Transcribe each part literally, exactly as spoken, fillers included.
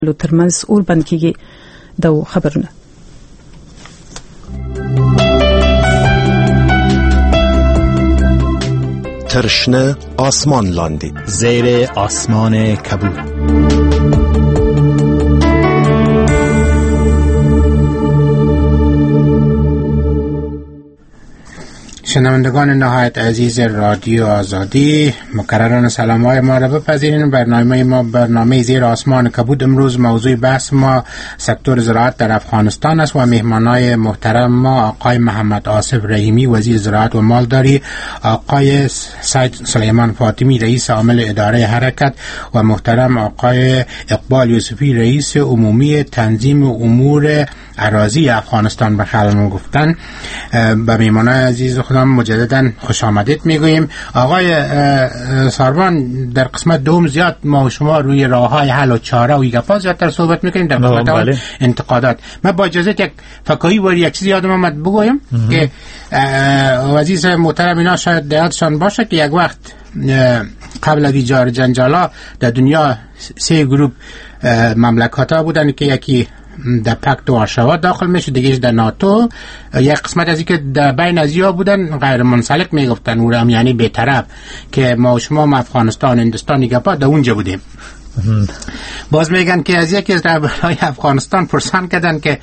ترمنځ اور بند کیږي د خبرونه. ترشنه آسمان لاندی زیر آسمان کبود. شنوندگان نهایت عزیز رادیو آزادی، مکرران سلام های ما را بپذیرین. برنامه ما برنامه زیر آسمان کبود. امروز موضوع بحث ما سکتور زراعت در افغانستان است و مهمانای محترم ما آقای محمد آصف رحیمی وزیر زراعت و مالداری، آقای سید سلیمان فاطمی رئیس عامل اداره حرکت و محترم آقای اقبال یوسفی رئیس عمومی تنظیم امور اراضی افغانستان به خدمتتون گفتن. به مهمانای عزیز خودم مجددا خوش آمدید میگوییم. آقای ساربان، در قسمت دوم زیاد ما و شما روی راههای حل و چاره و ایگپا زیادتر صحبت میکنیم در قسمت انتقادات. من با اجازه یک فکایی و یک چیزی یادم آمد بگویم که عزیز محترم اینا شاید یادشان باشه که یک وقت قبل از ایجاد جنجالا در دنیا سه گروه مملکت ها بودن که یکی در پکت وارشوا داخل میشه، دیگهش در ناتو، یک قسمت از اینکه در بین ازیا بودن غیر منسلک میگفتن او هم، یعنی بی‌طرف، که ما و شما ما افغانستان هندوستان گپا در اونجا بودیم. باز میگن که از یکی از رهبرهای افغانستان پرسان کردن که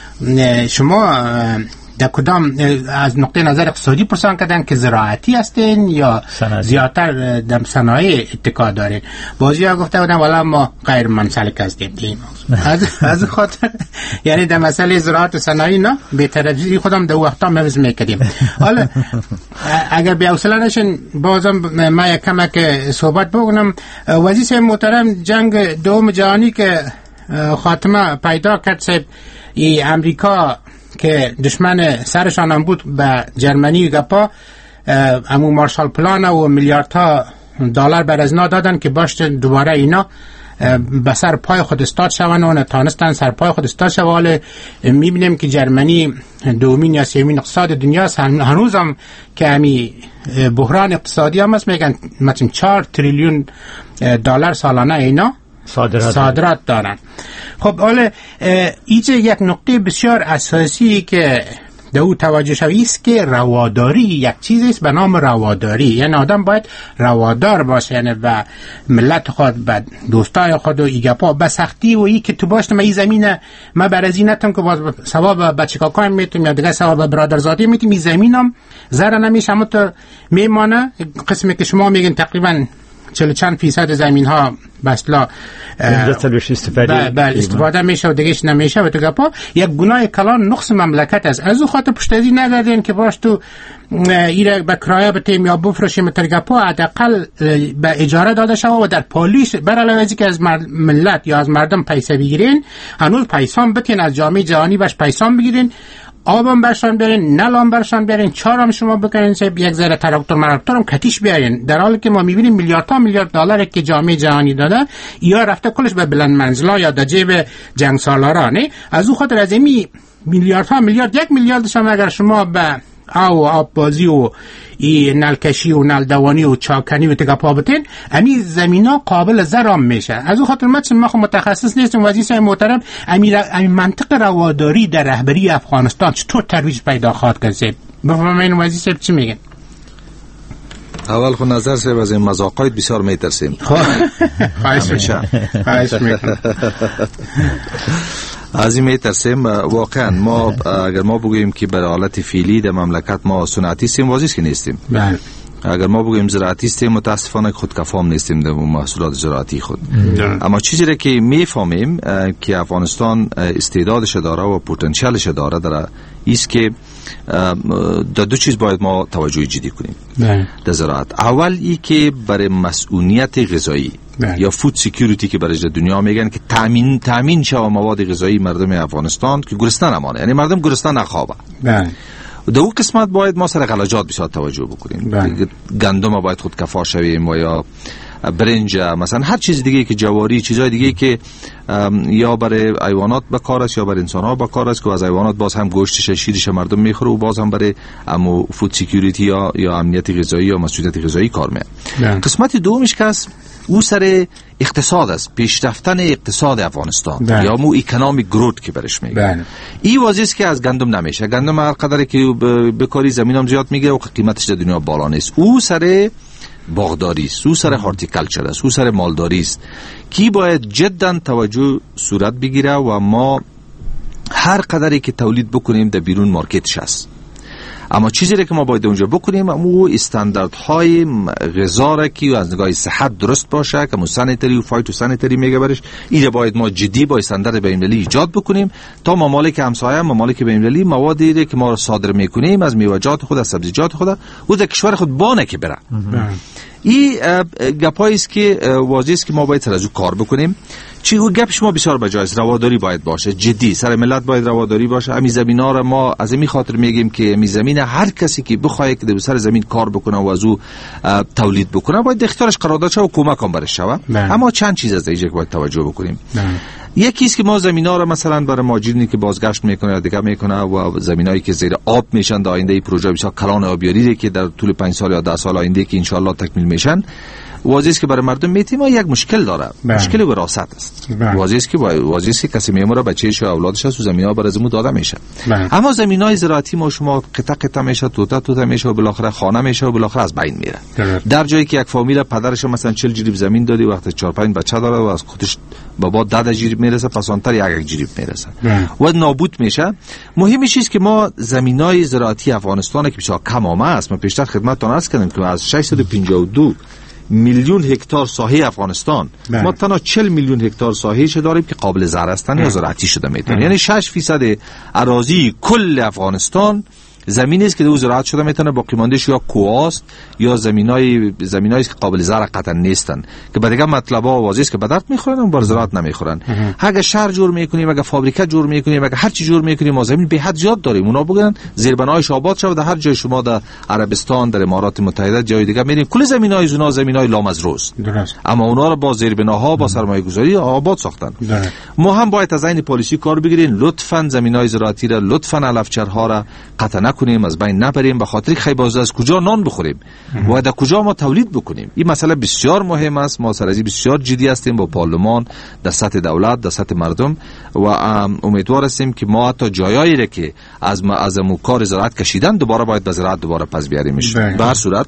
شما در کدام از نقطه نظر اقتصادی پرسان کردن که زراعتی هستین یا زیادتر در صنایع اتکا دارین؟ بازی ها گفته بودن والا ما غیر منسلک هستیم. از از خاطر یعنی در مسئله زراعت و صنایع نه بی‌طرفی خودم در وقتا موز میکردیم. حالا اگر بی حوصله نشین بازم ما یک کمک صحبت بکنم. وزیر محترم، جنگ دوم جهانی که خاتمه پیدا کرد صاحب، ای امریکا که دشمن سرشان هم بود به جرمنی و گپا، امو مارشال پلان و میلیاردها دلار بر از نا دادن که باشه دوباره اینا به سر پای خود استاد شوند و نتانستن سر پای خود استاد شوند. میبینیم که جرمنی دومین یا سومین اقتصاد دنیا است، هنوز هم که همی بحران اقتصادی هم است، میگن مثلا چهار تریلیون دلار سالانه اینا صادرات, صادرات دارن. خب حالا اینجا یک نقطه بسیار اساسی که در او توجه شوی است که رواداری یک چیزی است به نام رواداری. یعنی آدم باید روادار باشه، یعنی به ملت خود، به دوستای خود و ایگپا به سختی و ای که تو باشه ما این زمینه ما برازی نتم که باز ثواب بچه کاکایم میتونم یا دیگه ثواب برادرزادی میتونم، این زمینم زره نمیشه اما تو میمانه. قسمی که شما میگن تقریبا چلو چند فیصد زمین ها بسلا بله استفاده میشه و دیگهش نمیشه و تو گپا یک گناه کلان نقص مملکت است. از او خاطر پشتازی ندادین که باش تو ایره به کرایه بتیم یا بفروشیم تو گپا، حداقل به اجاره داده شود و در پالیش بر علاوه از که از ملت یا از مردم پیسه بگیرین، هنوز پیسام بتین از جامعه جهانی باش پیسام بگیرین، آبم برشان بیارین، نلام برشان بیارین، چهارم شما بکنین سه یک ذره تراکتور مراکتورم کتیش بیارین، در حالی که ما میبینیم میلیاردها میلیارد دلار که جامعه جهانی داده یا رفته کلش به بلند منزلا یا در جیب جنگ سالارا. نه از او خاطر از این میلیاردها میلیارد یک میلیاردش هم اگر شما به او آب بازی و ای نلکشی و نلدوانی و چاکنی و تگپا بتین، امی زمینا قابل زرام میشه. از او خاطر ما چون ما خو متخصص نیستیم وزیر محترم، امی امی منطق رواداری در رهبری افغانستان چطور ترویج پیدا خواهد کرد؟ بفرمایید وزیر چی میگن؟ اول خود نظر سه از این مذاقات بسیار میترسیم. خواهش میکنم. خواهش میکنم. از این میترسیم. واقعا ما اگر ما بگوییم که برای حالت فعلی در مملکت ما صنعتی هستیم، واضحه که نیستیم. بله. اگر ما بگوییم زراعتی هستیم، متاسفانه خودکفا نیستیم در محصولات زراعتی خود. ده. اما چیزی را که میفهمیم که افغانستان استعدادش داره و پتانسیلش داره در است که در دو چیز باید ما توجه جدی کنیم در زراعت. اول ای که برای مسئولیت غذایی یا فود سکیوریتی که برای دنیا میگن که تامین تامین شود مواد غذایی مردم افغانستان که گرسنه نمانه، یعنی مردم گرسنه نخوابه. در اون قسمت باید ما سر غلجات بسیار توجه بکنیم. گندم باید خود کفا شویم و یا برنج، مثلا هر چیز دیگه که جواری، چیزای دیگه که یا برای حیوانات بکار است یا برای انسان ها بکار است که از حیوانات باز هم گوشتش شیرش مردم میخوره و باز هم برای فود سکیوریتی یا یا امنیت غذایی یا مسئولیت غذایی کار میکنه. قسمت دومش که است او سر اقتصاد است، پیشرفتن اقتصاد افغانستان بله. یا مو اکونومیک گروت که برش میگه. بله. این واضحه است که از گندم نمیشه. گندم هر قدری که بکاری زمینم زیاد میگیره و قیمتش در دنیا بالا نیست. او سر باغداری است، او سر هورتیکلچر است، او سر مالداری است که باید جدا توجه صورت بگیره و ما هر قدری که تولید بکنیم در بیرون مارکتش هست. اما چیزی که ما باید اونجا بکنیم امو استانداردهای غذا را که از نگاه صحت درست باشه که مو سانیتری و فایتو سانیتری میگه برش، این باید ما جدی با استاندارد بین‌المللی ایجاد بکنیم تا ممالک همسایه ممالک بین‌المللی موادی که ما صادر میکنیم از میوه‌جات خود، از سبزیجات خود او در کشور خود بانه که بره. این گپایی است که واضحه است که ما باید سر از او کار بکنیم. چی او گپش ما بسیار بجاست، رواداری باید باشه، جدی سر ملت باید رواداری باشه. امی زمینا را ما از این خاطر میگیم که امی زمین هر کسی که بخواد که در سر زمین کار بکنه و از او تولید بکنه باید اختیارش قرار داده شه و کمک هم برش شه. اما چند چیز از اینجا باید توجه بکنیم. یکی است که ما زمینا را مثلا برای ماجرینی که بازگشت میکنه یا دیگه میکنه و زمینایی که زیر آب میشن در آینده پروژه بسیار کلان آبیاری که در طول پنج سال یا ده سال آینده که ان شاء الله تکمیل میشن، واضحه است که برای مردم میتیم یک مشکل داره. بله. مشکل وراثت است. بله. واضحه است که واضحه است که کسی میمونه بچه‌ش و اولادش از زمینا بر ازمو داده میشه. بله. اما زمینای زراعتی ما شما قطع قطع میشه، توته توته میشه و بالاخره خانه میشه و بالاخره از بین میره. بله. در جایی که یک فامیل پدرش مثلا چهل جریب زمین داری وقتی چهار پنج بچه داره و از خودش بابا ده جریب میرسه، پسانتر یک یک جریب میرسه. بله. و نابود میشه. مهمش است که ما زمینای زراعتی افغانستان که بسیار کم آمده است، ما پیشتر خدمتتون عرض کردم که از ششصد و پنجاه و دو میلیون هکتار ساحه افغانستان بله. ما تنها چهل میلیون هکتار ساحه‌اش داریم که قابل زرع هستن یا زراعتی شده میتونه. یعنی شش فیصد اراضی کل افغانستان زمینی است که دو زراعت شده میتونه، باقی ماندهش یا کوهاست یا زمینای زمینایی که قابل زرع قطعا نیستن که بعداً مطلبا واضحه است که به درد میخورن و بر زراعت نمیخورن. اگه شهر جور میکنیم، اگه فابریکه جور میکنیم، اگه هر چی جور میکنیم، ما زمین به حد زیاد داریم. اونا بگن زیربنایش آباد شود در هر جای شما در عربستان، در امارات متحده، جای دیگه میریم کل زمینای زونا زمینای لامزروست، اما اونا رو با زیربناها با سرمایه گذاری آباد ساختن. درست. ما هم باید از این پالیسی کار بگیریم، لطفاً زمینای زراعتی را، لطفاً علفچرها را قطع کنیم، از بین نبریم، به خاطر که خیلی از کجا نان بخوریم و در کجا ما تولید بکنیم. این مسئله بسیار مهم است. ما سرازی بسیار جدی هستیم با پارلمان، در سطح دولت، در سطح مردم و امیدوار هستیم که ما حتی جایایی را که از ما از کار زراعت کشیدن دوباره باید به زراعت دوباره پس بیاریمش. به هر صورت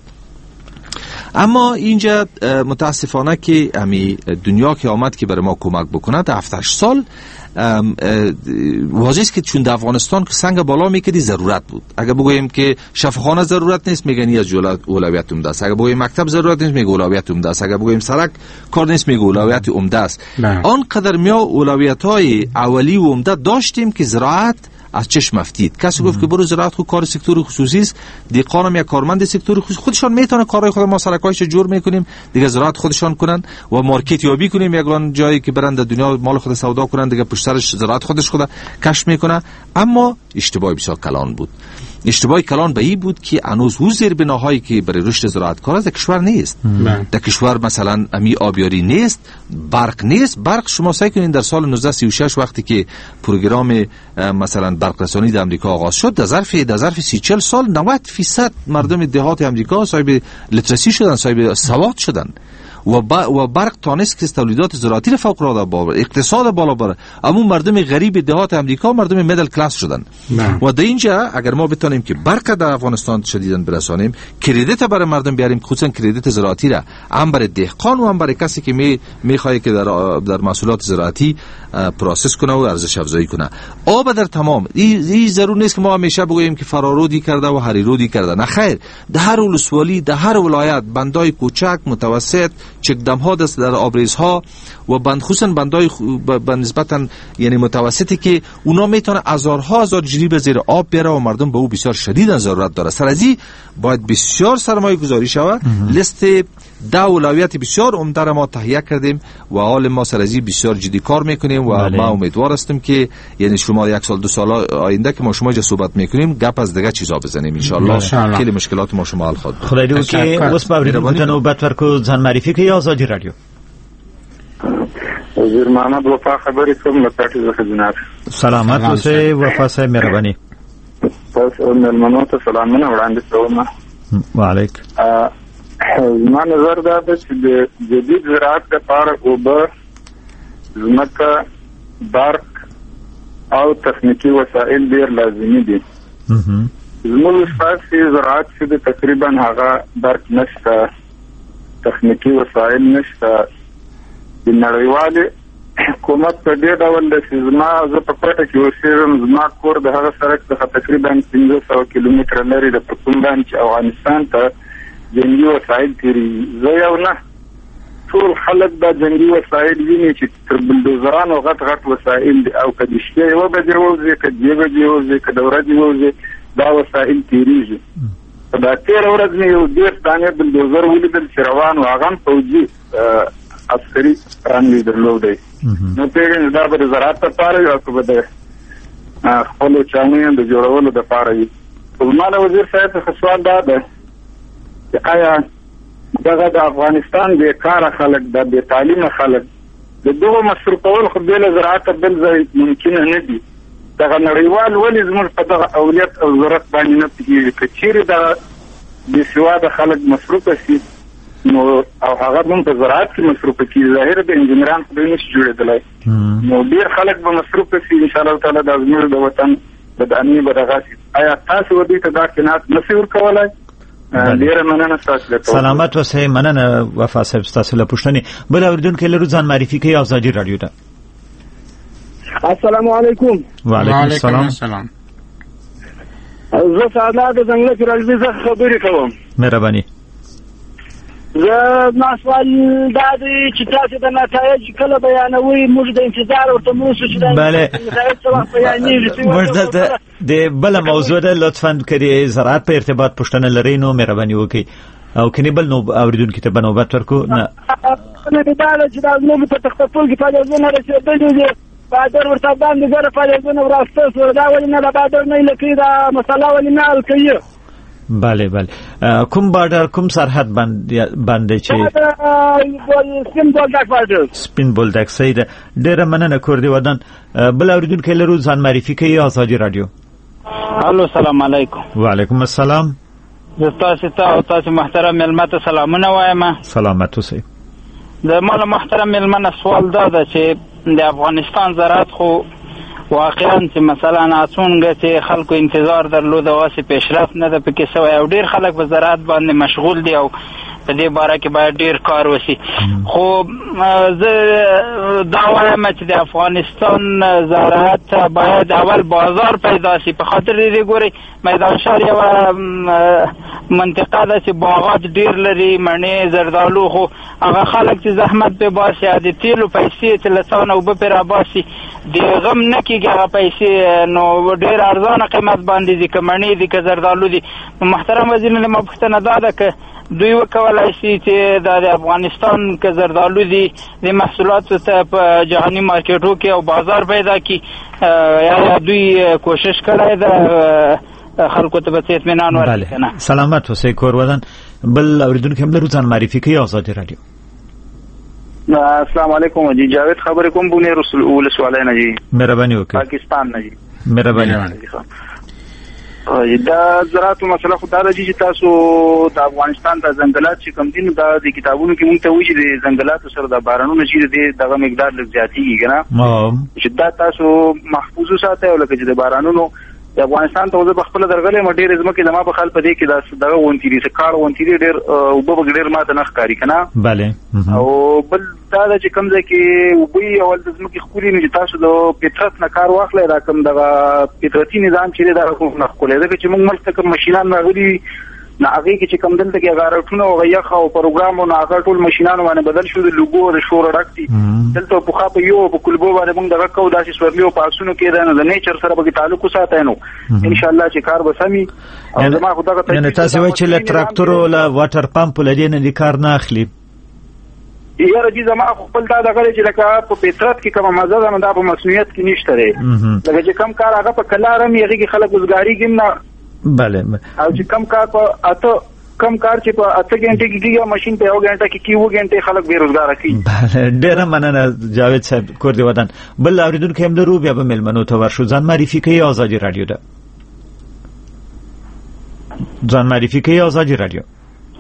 اما اینجا متاسفانه که همی دنیا که آمد که برای ما کمک بکنه در هفت هشت سال واضح است که چون در افغانستان که سنگ بالا میکردی ضرورت بود. اگر بگوییم که شفاخانه ضرورت نیست میگن این از اولویت عمده است، اگر بگوییم مکتب ضرورت نیست میگه اولویت عمده است، اگر بگوییم سرک کار نیست میگه اولویت عمده است. آنقدر ما اولویت‌های اولی و عمده داشتیم که زراعت از چشم افتید. کسی گفت که برو زراعت خود کار سکتور خصوصی است، دیقانم یا کارمند سکتور خصوصی خودشان میتونه کارهای خود ما سرکایش جور میکنیم دیگه زراعت خودشان کنن و مارکت یابی کنیم، یگان جایی که برند دنیا مال خود سودا کنن دیگه پشت سرش زراعت خودش خود کشف میکنه. اما اشتباهی بسیار کلان بود. اشتباهی کلان به این بود که هنوز او زیربناهایی که برای رشد زراعت کار است در کشور نیست. در کشور مثلا امی آبیاری نیست، برق نیست. برق شما سعی کنین در سال نوزده سی و شش وقتی که پروگرام مثلا برق رسانی در امریکا آغاز شد، در ظرف در ظرف سی چهل سال نود فیصد مردم دهات امریکا صاحب لیترسی شدن، صاحب سواد شدن و با و برق تانست که تولیدات زراعتی را فوق العاده بالا، اقتصاد بالا بره. اما مردم غریب دهات امریکا مردم میدل کلاس شدن. نه. و در اینجا اگر ما بتونیم که برق در افغانستان شدیداً برسانیم، کردیت برای مردم بیاریم، خصوصا کردیت زراعتی را هم برای دهقان و هم برای کسی که می میخواد که در در محصولات زراعتی پروسس کنه و ارزش افزایی کنه. آب در تمام این ضرور نیست که ما همیشه بگوییم که فرارودی کرده و هریرودی کرده. نه خیر، در هر ولسوالی، در هر ولایت بندای کوچک، متوسط، چکدم ها دست در آبریزها و بند خصوصا بندای به نسبتا یعنی متوسطی که اونا میتونه هزارها هزار جریب زیر آب بیاره و مردم به او بسیار شدیدا ضرورت داره. سر ازی باید بسیار سرمایه گذاری شود. لیست ده اولویت بسیار عمده را ما تهیه کردیم و حال ما سر ازی بسیار جدی کار میکنیم و بله. ما امیدوار هستیم که یعنی شما یک سال دو سال آینده که ما شما اینجا صحبت میکنیم گپ از دیگه چیزا بزنیم ان شاء الله خیلی مشکلات ما شما حل خواهد. خدای دو که وس بابری بودن و بتر کو ځان معرفي کوي آزادی رادیو. وزیر محمد وفا خبرې کوم له پټي خدمت. سلامت اوسئ وفا صاحب مهرباني. پس مېلمنو ته سلامونه وړاندې کوم. وعلیکم. زما نظر دا ده چې د جدید زراعت لپاره اوبه، ځمکه، برق او تخنیکي وسایل ډېر لازمي دي. زموږ اساسي زراعت چې د تقریبا هغه برق نشته، تخنیکي وسایل نشته. د نړیوالې حکومت په دې ډول ده چې زما زه په کوټه کې اوسېږم، زما کور د هغه سړک څخه تقریبا پنځه سوه کیلومتره لرې ده په کوم باندې چې افغانستان ته جنګي وسایل تېرېږي. زه یو نه، ټول خلک دا جنګي وسایل ویني چې تر بلډوزرانو غټ غټ وسایل دي، او که د شپې یوه بجې ووځي، که دوې بجې ووځي، که د ورځې ووځي، دا وسایل تېرېږي. په دا تېره ورځ مې یو دېرش دانې بلډوزر ولیدل چې روان و، هغه هم پوځي عسکري رنګ یې درلودی. نو پوهېږم دا به د زراعت لپاره وي او که به د خپلو چاونیو د جوړولو دپاره وي. خو زما د وزیر صاحب څخه سوال دا ده چې آیا دغه د افغانستان بېکاره خلک، د بې تعلیمه خلک، د دغو مصروفول خو بې له زراعته بل ځای ممکنه نه دي. دغه نړیوال ولې زموږ په دغه اولویت او ضرورت باندې نه پوهېږي؟ که چېرې دغه بې سواده خلک مصروفه شي نو او هغه هم په زراعت کې مصروفه کېږي، ظاهره د انجینران خو دوی نشي جوړېدلی، نو ډېر خلک به مصروفه شي. انشاءالله تعالی دا زموږ د وطن بداني به دغه شي. آیا تاسو دوی ته دا قناعت نه شئ ورکولی؟ ډېره مننه ستاسو له سلامت اوسئ. مننه وفا صاحب ستاسو له پوښتنې. بل اورېدونکی لرو، ځان معرفي کوي. ازادي راډیو ده. السلام علیکم. وعلیکم السلام. زه سعدالله د ځنګله پیرالبي څخه خبرې کوم. مهرباني. زه ما سوال دا دی چې تاسو د نتایج کله بیانوئ؟ موږ د انتظار ورته موسو چې د نتایج څه وخت بیانېږي. موږ دلته د بله موضوع ده، لطفا که د زراعت په ارتباط پوښتنه لرئ نو مهرباني وکړئ، او که نه بل نو اورېدونکي ته به نوبت ورکړو. نه نه دې دا ده چې دا زموږ په تختپل کې فعالیتونه رسېدلي دي، بادر ورته باندې ګره فعالیتونه وراسته شوه. دا ولې نه د بادر نه ایله کوي؟ دا مسله ولې نه حل کوي؟ بله بله. کوم بارډر، کوم سرحد باندې چې سپین بولدک بارډر؟ سپین بولدک. صحیح ده. ډېره مننه کوردي ودان. بل اورېدونکی لرو، ځان معرفي کوي. ازادي راډیو. الو سلام علیکم. وعلیکم السلام. زه تاسو ته او تاسو محترم مېلمه ته سلامونه وایم. سلامت اوسئ. د ما له محترم مېلمه نه سوال دا ده چې د افغانستان زراعت خو واقعا چې مثلا څنګه چې خلکو انتظار درلود واسه پیشرفت نه ده پکې سوی، او ډیر خلک په زراعت باندې مشغول دي او په دې باره کې باید ډیر کار وشي. خو زه دا وایم چې د افغانستان زراعت باید اول بازار پیدا شي، په خاطر دې ګوري میدان شهر یوه منطقه ده چې باغات ډیر لري، مڼې، زردالو، خو هغه خلک چې زحمت پې باسي د تیلو پیسې چې له څونه اوبه پې راباسي د غم نه کېږي هغه پیسې، نو ډېر ارزانه قیمت باندې دي، که مڼې دي که زردالو دي. محترم وزیر نه ما پوښتنه دا ده که دوی وکولای شي چې دا د افغانستان که زردالو دي د محصولاتو ته په جهاني مارکیټو کې او بازار پیدا کړي، یا دوی کوشش کړی ده خلکو ته به څه اطمینان ورکړي که نه؟ سلامت اوسئ کور ودان. بل اورېدونکی هم لرو، ځان معرفي کوي. ازادي راډیو. السلام علیکم جی، جاوید خبرې کوم بونیر ولسوالۍ نه جی. مهرباني وکړئ. پاکستان نه جی. مهرباني. دا زراعت مسله خو دا ده چې تاسو د افغانستان د ځنګلات چې کوم دي نو دا د کتابونو کې مونږ ته وایي چې د ځنګلاتو سره د بارانونو چې دی دغه مقدار لږ زیاتېږي که نه، چې دا تاسو محفوظ وساتئ، او لکه چې د بارانونو د افغانستان ته زه پخپله درغلی یم، ډېرې ځمکې زما په خیال په دې کې دا دغه غونتي دي، کاڼ غونتي دي، ډېر اوبه به ډېر ماته نه ښکاري که نه. بله. او بل دا ده چې کوم ځای کې اوبه وي اول د ځمکې ښکلي نو چې تاسو د فطرت نه کار واخلئ، دا کوم دغه فطرتي نظام چې دی دا نه ښکلی، ځکه چې موږ ملک ته کوم مشینان راغلي نه هغې کې چې کوم دلته کې هغه راټونه او هغه یخ او پروګرام او هغه ټول مشینانو باندې بدل شو، د لوګو د شوره ډک دي. دلته پخوا په یو په کلبو باندې موږ دغه کوو، داسې سورلي او په عکسونو کې دی نو د نیچر سره به تعلق وساتئ نو انشاءالله چې کار به سمي. او زما خو دغه یعنې تاسې وایئ چې له تراکتورو له واټر پمپ له دې نه دې کار نه اخلي؟ یاره جی زما خو خپل دا دغه دی چې لکه په فطرت کې کومه مزه ده نو دا په مصنوعیت کې نشته دی، لکه چې کم کار هغه په کلار هم هغې کې خلک وزګارېږي نه. بله. او چې کم کار په اته کم کار چې په اته غنټه کې کیږي ماشین په یو غنټه کې کیو غنټه خلک بیروزګار کیږي. ډېره مننه جاوید صاحب کور دی ودان. بل اوریدونکو هم درو بیا به ملمنو ته ورشو. ځان معرفي کوي. ازادي رادیو ده. ځان معرفي کوي. ازادي رادیو.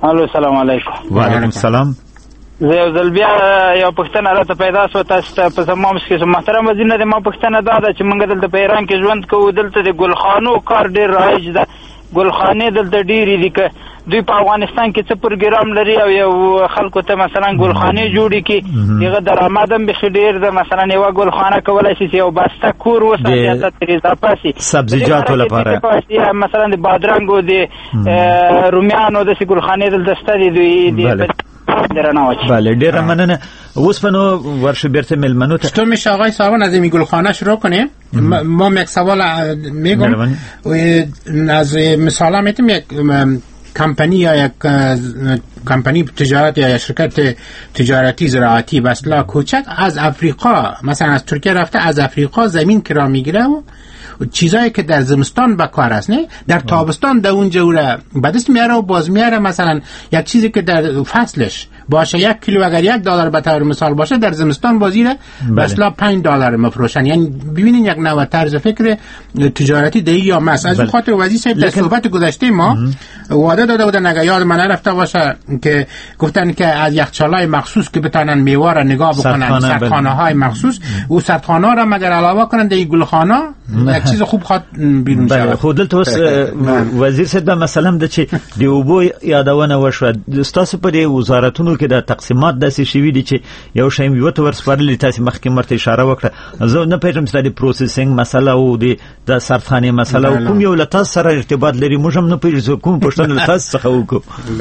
الو سلام علیکم. وعلیکم السلام. زه یو ځل بیا یو پوښتنه راته پیدا شوه تاسو ته په زما مسکې شو. محترم وزیر نه ما پوښتنه دا ده چې موږ دلته په ایران کې ژوند کوو، دلته د ګلخانو کار ډېر رایج ده، ګلخانې دلته ډېرې دي. که دوی په افغانستان کې څه پروګرام لري او یو خلکو ته مثلا ګلخانې جوړې کړي، هغه درآمد هم بیخي ډېر ده. مثلا یوه ګلخانه کولی شي چې یو بسته کور وساتي، هلته ترې اضافه شي سبزیجاتو لپاره، مثلا د بادرنګو د رومیانو داسې ګلخانې دلته شته دي. دوی بله ډیره مننه. اوس په نو ورشه بیرته ملمنو ته تو میشه آقای صاحبان از این گلخانه شروع کنیم. ما یک سوال میگم از مثلا میتونم یک کمپانی یا یک کمپانی تجارت یا شرکت تجارتی زراعتی بسلا کوچک از افریقا، مثلا از ترکیه رفته از افریقا زمین کرا میگیره و چیزایی که در زمستان بکار است نه در تابستان در اونجا وره بدست میاره و باز میاره. مثلا یک چیزی که در فصلش باشه یک کیلو اگر یک دلار به طور مثال باشه در زمستان بازیره مثلا پنج دلار مفروشن. یعنی ببینین یک نوع طرز فکر تجارتی دهی یا مس. از خاطر وزیر صاحب در صحبت گذشته ما وعده داده بودن اگر یاد من نرفته باشه که گفتن که از یخچالای مخصوص که بتونن میوه را نگاه بکنن، سردخانه های مخصوص و سردخانه را مگر علاوه کنن در گلخانه یک چیز خوب خواد بیرون شود. خود دلته اوس وزیر صاحب مثلا د چې د اوبو یادونه وشوه، تاسو په دې وزارتونو کې د تقسیمات داسې شوي دي چې یو شی یو ته ورسپارلي، تاسو مخکې مرته اشاره وکړه. زه نه پېژنم چې د پروسیسینګ مسله او د سردخانې مسله او کوم یو له تاسو سره ارتباط لري، موږ هم نه پېژنو کوم پوښتنه له تاسو څخه وکړو.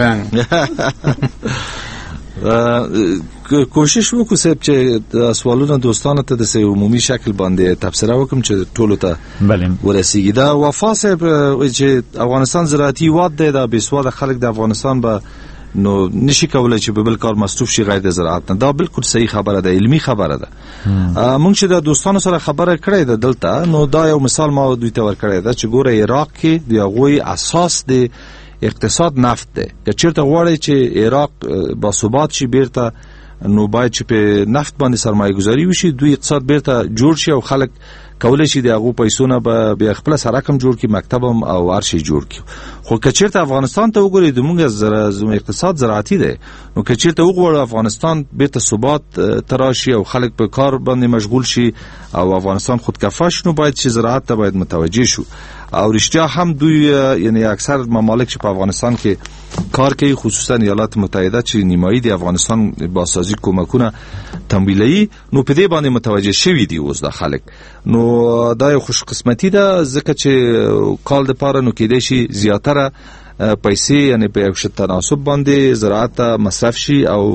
کوشش وکړو چې سوالونه دوستانو ته د سه عمومي شکل باندې تبصره وکم چې ټولو ته ورسیږي. دا وفا صاحب چې افغانستان زراعتي واد دی، دا بسواده خلک د افغانستان به نو نشي کولای چې په بل کار مصروف شي غیر د زراعت نه. دا بالکل صحیح خبره ده، علمي خبره ده. مونږ چې د دوستانو سره خبره کړې ده دلته، نو دا یو مثال ما دوی ته ورکړی ده چې ګوره عراق کې د هغوی اساس د اقتصاد نفت ده. که چیرته غواړي چې عراق با ثبات شي بیرته، نو باید چې په نفت باندې سرمایه گذاری وشي، دوی اقتصاد بیرته جوړ شي او خلک کولای شي د هغو پیسونه به بیا خپل سره رقم جوړ کړي، مکتبم او هر شي جوړ کړي. خو که چیرته افغانستان ته وګورئ زموږ زموږ اقتصاد زراعتي دی، نو که چیرته وګورئ افغانستان بیرته ثبات تراشي او خلک په کار باندې مشغول شي او افغانستان خودکفا شي، نو باید چې زراعت ته باید متوجه شو. او رښتیا هم دوی یعنی اکثر ممالک چې په افغانستان کې کار کوي، خصوصا ایالات متحده چې نیمایي د افغانستان بازسازي کومکونه تمویلوي، نو په دې باندې متوجه شوي دي اوس د خلک. نو دا یو خوش قسمتي ده، ځکه چې کال د پاره نو کېدای شي زیاتره پیسې یعنی په یو شت تناسب باندې زراعت ته مصرف شي او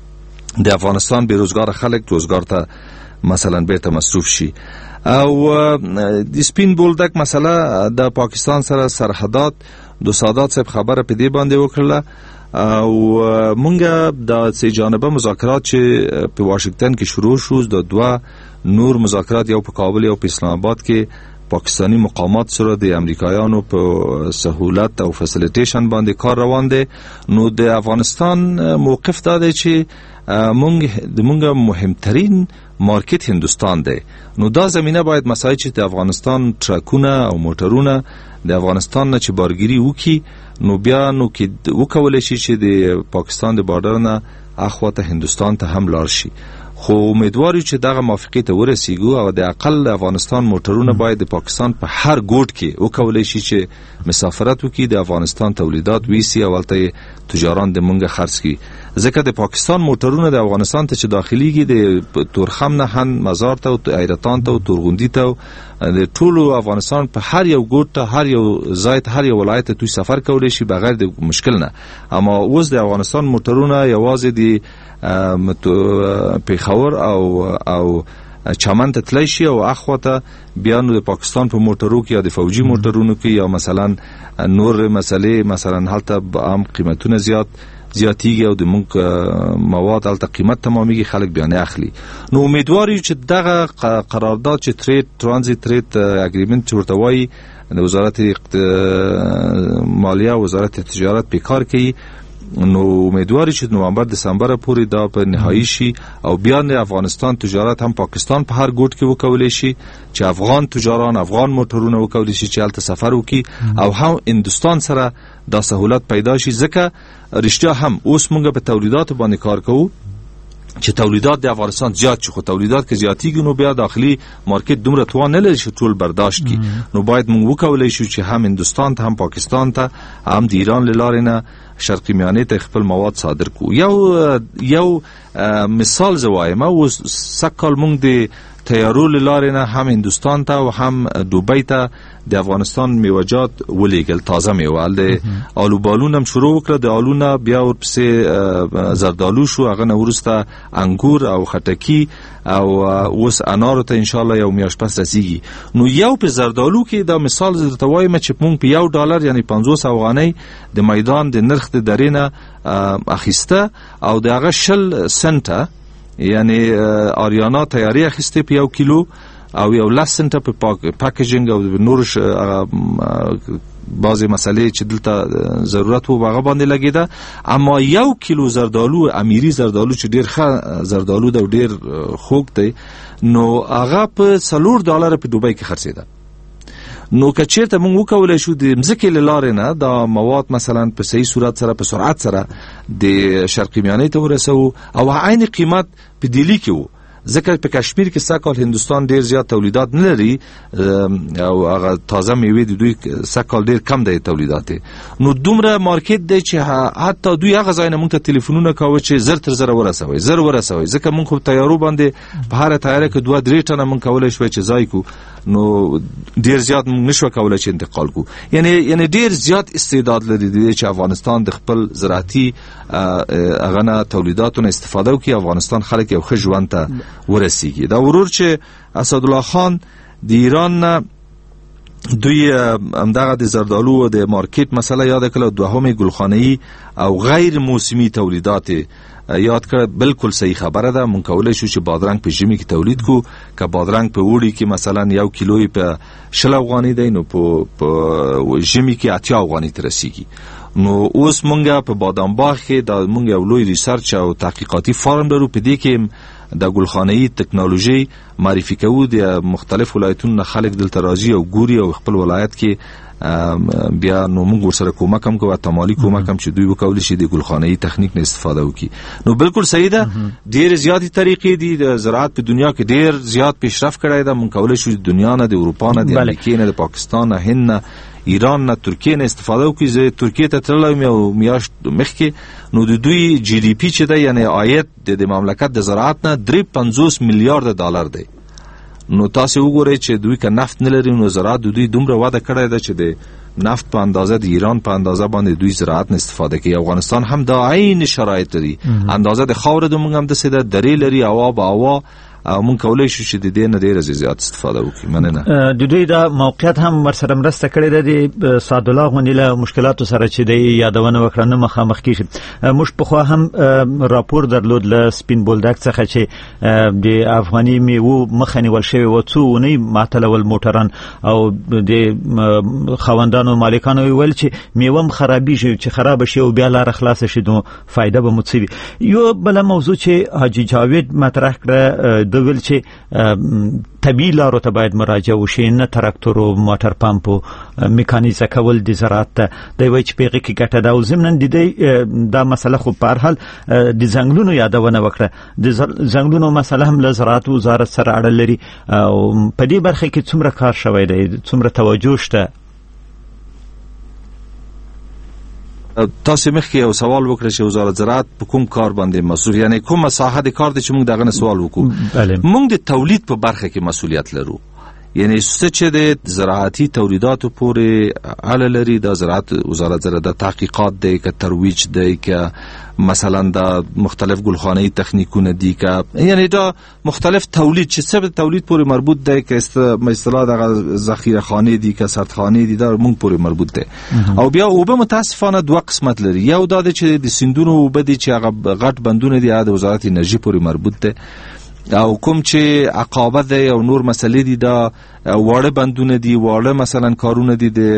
د افغانستان بیروزګار خلک روزګار ته مثلا بیرته مصروف شي. او د سپین بولدک مسله د پاکستان سره سرحدات دو سادات صاحب خبره په دې باندې وکړه او مونږه د سه جانبه مذاکرات چې په واشنگټن کې شروع شو، د دوه نور مذاکرات یو په کابل او په اسلام آباد کې پاکستانی مقامات سره د امریکایانو په سہولت او فسیلیټیشن باندې کار روان دي. نو د افغانستان موقف دا دی چې مونږ د مونږه مهمترین مارکت هندوستان دی. نو دا زمينه باید مسایل چې د افغانستان ټرکونه او موټرونه د افغانستان نه چې بارګيري وکي، نو بیا نو کې وکول شي چې د پاکستان د بارډر نه اخواته هندوستان ته هم لاړ شي. خو امیدواري چې دغه موافقه ته ورسیږو او د اقل افغانستان موټرونه باید د پاکستان په هر ګوټ کې وکول شي چې مسافرت وکي، د افغانستان تولیدات ویسي او ولته تجاران د مونږه خرڅ کړي. ځکه د پاکستان موټرونه د افغانستان ته چې داخليږي د تورخم نه هن مزار ته او ایرتان ته او تورغوندي ته د ټولو افغانستان په هر یو ګوټ ته هر یو ځای ته هر یو ولایت ته سفر کولای شي بغیر د مشکل نه. اما اوس د افغانستان موټرونه یوازې د پیښور او او چمن ته تللی شي او اخواته بیا نو د پاکستان په موټرو کې یا د فوجي موټرونو کې یا مثلا نور مسلې مثلا هلته عام قیمتونه زیات زیاتیږي او د موږ مواد هلته قیمت تمامېږي، خلک بیا نه اخلي. نو امیدوار یو چې دغه قرارداد چې ترید ترانزیت ترید اګریمنت ورته وایي د وزارت مالیه او وزارت تجارت په کار کوي، نو امیدواري چې نوامبر دسمبر پورې دا په نهایی شي او بیا د افغانستان تجارت هم پاکستان په هر ګوټ کې وکولای شي چې افغان تجاران افغان موټرونه وکولای شي چې هلته سفر وکړي او هم هندوستان سره دا سهولت پیدا شي. ځکه رښتیا هم اوس موږ په تولیدات باندې کار کوو چې تولیدات د افغانستان زیات شي، خو تولیدات که زیاتیږي نو بیا داخلي مارکیټ دومره توان نه لري چې ټول برداشت کړي. نو باید موږ وکولای شو چې هم هندوستان ته هم پاکستان ته هم د ایران له لارې نه شرقي میانې ته خپل مواد صادر کو. یو یو مثال زه وایم، اوس سږ کال موږ د تیارو له لارې نه هم هندوستان ته او هم دوبۍ ته د افغانستان میوجات ولیږل، تازه میوه د آلو بالون هم شروع وکړه، د آلو نه بیا ورپسې زردالو شو، هغه نه وروسته انګور او خټکي او اوس انارو ته انشاءالله یو میاشت پس رسیږي. نو یو په زردالو کې دا مثال زه درته وایم چې موږ په یو ډالر یعنی پنځوس افغانۍ د میدان د نرخ د درې نه اخیسته او د هغه شل سنټه یعنی آریانا تیاری اخیسته په یو کیلو او یو لس سنټه په پاکیجینګ او نور بعضی مسئله چې دلته ضرورت وو هغه باندې لګیده. اما یو کیلو زردالو امیری زردالو چې ډیر ښه زردالو ده او ډیر خوږ دی نو هغه په څلور ډالر په دوبۍ کې خرڅېده. نو که چیرته موږ وکولای شو د مځکې له لارې نه دا مواد مثلا په صحیح صورت سره په سرعت سره د شرقي میانې ته ورسوو او عین قیمت په دلی کې وو، ځکه په کشمیر کې سږ کال هندوستان ډیر زیات تولیدات نه لري او هغه تازه میوې د دوی سږ کال ډیر کم دی تولیدات، نو دومره مارکیټ دی چې حتی دوی هغه ځای نه موږ ته تلیفونونه کوي چې زر تر زر ورسوي زر ورسوي ځکه موږ خو تیارو باندې په هر تیاره کې دوه درې ټنه موږ کولای شو چې ځای کو، نو ډیر زیات موږ نشو کولای چې انتقال کو. یعنی یعنی ډیر زیات استعداد لري چې افغانستان د خپل زراعتي هغه نه تولیداتونو استفاده وکړي، افغانستان خلک یو ښه ژوند ته ورسیږي. دا ورور چې اسدالله خان د ایران نه دوی همدغه د زردالو او د مارکیټ مسله یاد کړه، دوهمې ګلخانه‌ای او غیر موسمی تولیدات یاد کړه. بالکل صحیح خبره ده، مونږ کولای شو چې بادرنګ په ژمي کې تولید کو، که بادرنګ په وړي کې مثلا یو کیلو په شل افغانۍ دی نو په ژمي کې اتیا افغانۍ ته رسیږي. نو اوس مونږ په بادام باغ کې دا مونږ یو لوی ریسرچ او تحقیقاتي فارم لرو، په دې کې د ګلخانه‌ای تکنالوژي معرفي کوو، د مختلف ولایتونو خلک دلته راځي او ګوري او خپل ولایت کې بیا نو موږ ورسره کومک هم کوو، تمالی کومک هم چې دوی وکولای شي د ګلخانه‌ای تخنیک نه استفاده وکړي. نو بالکل صحیح ده، ډېر زیاتې طریقې دي، د زراعت په دنیا کې ډېر زیات پیشرفت کړی ده. موږ کولای شو د دنیا نه، د اروپا نه، د امریکې نه، د پاکستان نه، هند نه، ایران نه، ترکیه نه استفاده وکړي. زه ترکیه ته تللی وم یو میاشت مخکې، نو د دوی جی ډي پی چې دی یعنی عاید د مملکت د زراعت نه درې پنځوس میلیارډ ډالر دی. نو تاسو وګورئ چې دوی که نفت نه لري نو زراعت د دوی دومره وده کړی ده چې د نفت په اندازه د ایران په اندازه باندې دوی زراعت نه استفاده کوي. افغانستان هم دا عین شرایط لري، اندازه د خاور د موږ هم داسې ده، درې لري، هوا به هوا، او مونږ کولای شو چې د دې نه ډېره زیات استفاده وکړو. مننه. د دوی دا موقعیت هم ورسره مرسته کړې ده د سعدالله غوندې له مشکلاتو سره چې د یادونه وکړه نه مخامخ کېږي. موږ پخوا هم راپور درلود له سپین بولدک څخه چې د افغاني میوو مخه نیول شوې وه، څو اونۍ معطلول موټران او د خاوندانو مالکانو ویل چې میوه هم خرابېږي، چې خرابه شي او بیا لاره خلاصه شي نو فایده به مو څه وي. یو بله موضوع چې حاجي جاوید مطرح کړه د ویل چې طبیعي لارو ته باید مراجعه وشي، نه تراکتور او موټر پمپ او میکانیزه کول د زراعت ته. دی وایي چې په هغې کې ګټه ده او ضمناً د دې دا مسله خو په هر حال د ځنګلونو یادونه وکړه. د ځنګلونو مسله هم له زراعت وزارت سره اړه لري او په دې برخه کې څومره کار شوی دی، څومره توجه شته؟ تاسو مخکې یو سوال وکړئ چې وزارت زراعت په کوم کار باندې مسؤل، یعنی کومه ساحه د کار دی چې موږ دغه نه سوال وکړو. موږ د تولید په برخه کې مسؤلیت لرو، یعنی څه چې د زراعتي تولیداتو پورې اړه لري د زراعت وزارت زراعت د تحقیقات دی، که ترویج دی، که مثلا د مختلف ګلخانه‌ای تخنیکونه دي، که یعنی دا مختلف تولید چې څه به تولید پورې مربوط دی، که اصطلاح د ذخیره خانه دي، که سردخانه دي، دا موږ پورې مربوط دی. او بیا اوبه متاسفانه دوه قسمت لري، یو دا چې د سیندونو اوبه دي چې هغه غټ بندونه دي، د وزارت انرژي پورې مربوط دی، او کوم چې عقابه ده او نور مسلې دي دا واړه بندونه دي، واړه مثلا کارونه دي د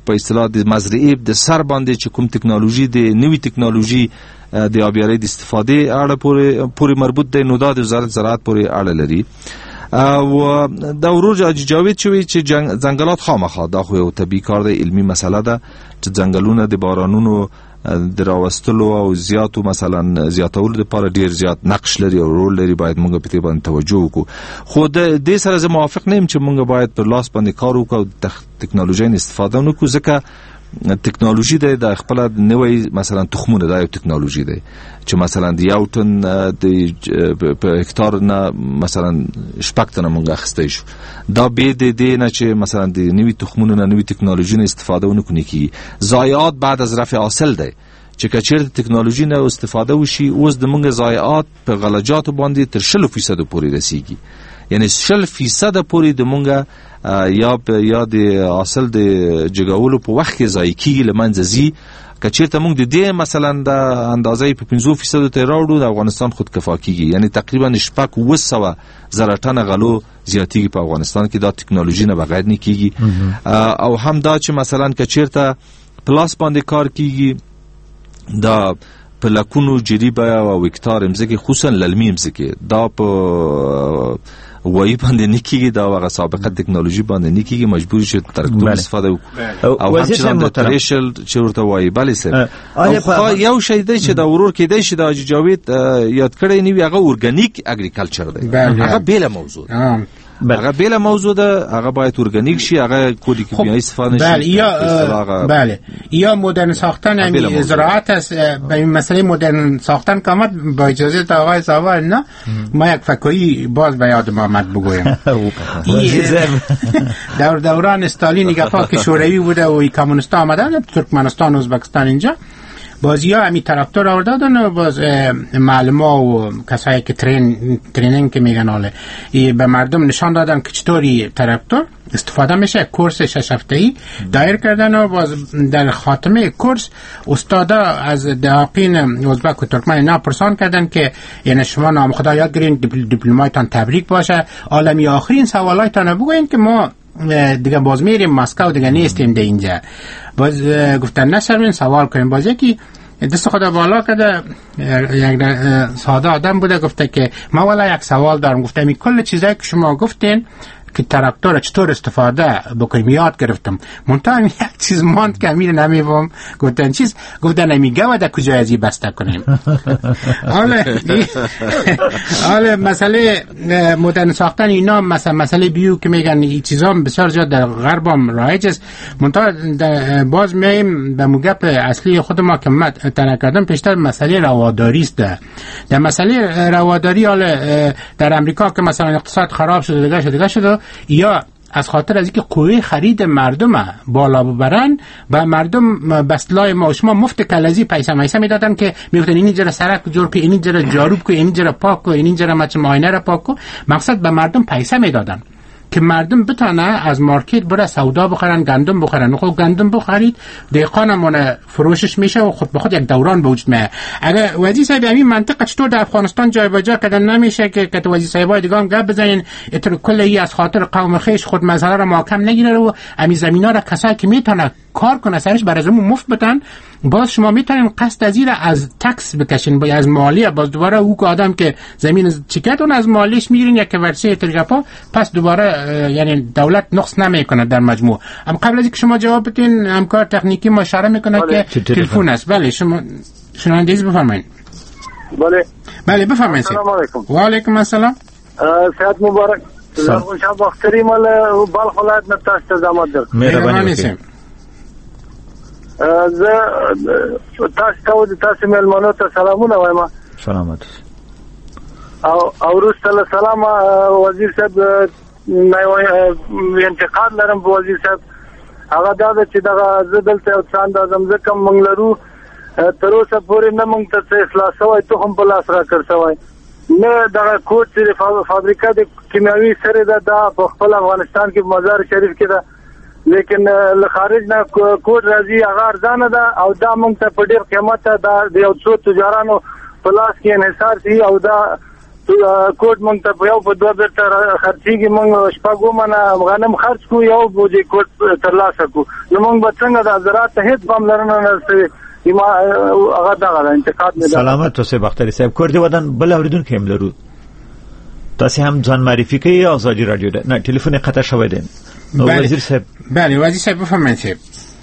په اصطلاح د مزرعې د سر باندې چې کوم ټکنالوژي د نوې ټکنالوژي د آبیارۍ د استفادې اړه پورې پورې مربوط دی، نو دا د وزارت زراعت پورې اړه لري. او دا ورور حاجي جاوید چوي چې ځنګلات خامخا دا خو یو طبيعي کار دی، علمي مسله ده چې ځنګلونه د بارانونو د راوستلو او زیاتو مثلا زیاتولو لپاره ډیر زیات نقش لري او رول لري، باید موږ په دې باندې توجه وکړو. خو د دې سره زه موافق نه یم چې موږ باید پر لاس باندې کار وکړو او د ټکنالوژۍ استفاده وکړو، ځکه ټکنالوژي د خپل نوې مثلا تخمونه دا یو ټکنالوژي دی چې مثلا د یو ټن د په هکتار نه مثلا شپږ تنه مونږ اخیستی شو، دا به د دې نه چې مثلا د نوې تخمونو نه نوې ټکنالوژي نه استفاده ونه کړي. ضایعات بعد از رفع حاصل دی چې کچیر د ټکنالوژي نه استفاده وشي، اوس د مونږ ضایعات په غلجاتو باندې تر شل فیصد پورې رسیږي، یعنی شل فیصد پورې د مونږ یا یا د حاصل د جګولو په وخت کې ضایع کیږي لمنځه ځي. که چیرته موږ د دې مثلا د اندازې په پنځه فیصد ته راوړو، د افغانستان خودکفا کیږي، یعنی تقریبا شپږ اوه سوه زره ټنه غلو زیاتیږي په افغانستان کې، دا ټکنالوژي نه بغیر نه کیږي. او هم دا چې مثلا که چیرته پلاس باندې کار کیږي، دا په لکونو جریبه او هکتار مځکه خصوصا للمي مځکه دا په وای باندې نکیږي، دا هغه سابقه ټکنالوژي باندې نکیږي، مجبور شي ترکتور استفاده وکړو او همچنان د تریشل چې ورته وایي. بله سر او یو شی دی چې دا ورور کې دی چې د حاجي جاوید یاد کړی نیوی، هغه اورګانیک اګریکلچر دی، هغه بیل موضوع هغه بیل موضوع ده، هغه باید ارگانیک شي، هغه کودی کیمیایی استفاده نشه. بله یا بله یا مدرن ساختن همین زراعت است. به این مسئله مدرن ساختن که آمد با اجازه تا آقای ساول نه ما یک فکایی باز به یاد آمد بگویم. دور دوران استالین گفا که شوروی بوده و کمونیستا آمدن ترکمنستان و ازبکستان اینجا، بازی ها همی طرفدار آورده دادن و باز معلم ها و کسایی که ترین تریننگ که میگن حاله به مردم نشان دادن که چطوری طرفدار استفاده میشه. کورس شش هفته‌ای دایر کردن و باز در خاتمه کورس استادا از دهاقین ازبک و ترکمن اینا پرسان کردن که یعنی شما نام خدا یاد گیرین، دیپلماتان تبریک باشه، عالمی آخرین سوالایتان بگوین که ما دیگه باز میریم مسکو دیگه نیستیم ده اینجا. باز گفتن نشرمین سوال کنیم. باز یکی دست خدا بالا کرده، یک ساده آدم بوده، گفته که ما والا یک سوال دارم. گفتم می کل چیزایی که شما گفتین که تراکتور چطور استفاده بکنیم یاد گرفتم، منتها یک چیز ماند که امیر نمیفهم. گفتن چیز؟ گفتن نمیگه و در کجای ازی بسته کنیم. حالا حالا مسئله مدرن ساختن اینا، مثلا مسئله بیو که میگن این چیزا بسیار زیاد در غرب هم رایج است، منتها باز میایم به موگپ اصلی خود ما که من تنه کردم پیشتر مسئله رواداری است. در مسئله رواداری حالا در امریکا که مثلا اقتصاد خراب شده دیگه شده دیگه شده، یا از خاطر از اینکه قوه خرید مردم بالا ببرن و مردم بسلای ما و شما مفت کلزی پیسه میسه میدادن که میگفتن این اینجا سرک جور که این اینجا جاروب که این اینجا پاک که این اینجا مچ ماینه را پاک که، مقصد به مردم پیسه میدادن که مردم بتونه از مارکت بره سودا بخرن، گندم بخرن. خب گندم بخرید دهقانمون فروشش میشه و خود به خود یک دوران به وجود میاد. اگه وزیر صاحب همین منطقه چطور در افغانستان جای به جا کردن نمیشه که که وزیر صاحبای دیگه هم گپ بزنین اتر کلی از خاطر قوم خیش خود مسئله را محکم نگیره و همین زمینا را کسایی که میتونه کار کنه سرش برای زمون مفت بدن، باز شما میتونین قسط از این از تکس بکشین، باید از مالیه. باز دوباره او که آدم که زمین چیکتون از مالیش میگیرین یک ورسه ترگپا، پس دوباره یعنی دولت نقص نمیکنه در مجموع. اما قبل از اینکه شما جواب بدین همکار تکنیکی ما اشاره میکنه که تلفن است. بله شما شنوندگی بفرمایید. بله بله بفرمایید. سلام علیکم. و علیکم السلام. سعید مبارک. زرغون شاه باختری مال بلخ ولایت نه تاسو زمات در. مهرباني وکړئ. زه تاسو ته د تاسو مېلمنو ته سلامونه وایم. سلامات. او او وروسته له سلام وزیر صاحب انتقاد لرم په وزیر صاحب. هغه دا چې دغه زه دلته یو څه اندازم ځکه موږ لرو تر اوسه پورې نه موږ ته څه اصلاح شوی تخم په لاس راکړ شوی نه. دغه کوټ چې فابریکه د کیمیاوي سره ده دا په خپل افغانستان کې مزار شریف کې ده، لیکن له خارج نه کوټ راځي هغه ارزانه ده او دا موږ ته په ډېر قیمت ده د یو څو تجارانو په لاس کې انحصار شي او دا کوټ مونږ ته یو په دوه بیرته خرڅېږي، مونږ شپږ منه غنم خرڅ کړو، یو بوجۍ کوټ ترلاسه کړو. نو مونږ به څنګه د زراعت ته هېڅ پاملرنه نه کوي. هغه دغه ده انتقاد مې سلامت اوسې باختري صاحب. کور دې ودان بل اورېدونکی هم لرو، تاسې هم ځان معرفي کوئ. آزادي راډیو ده. نه ټلیفون یې قطع شوی دی. وزیر صاحب. بله وزیر صاحب بفرمایید. صاحب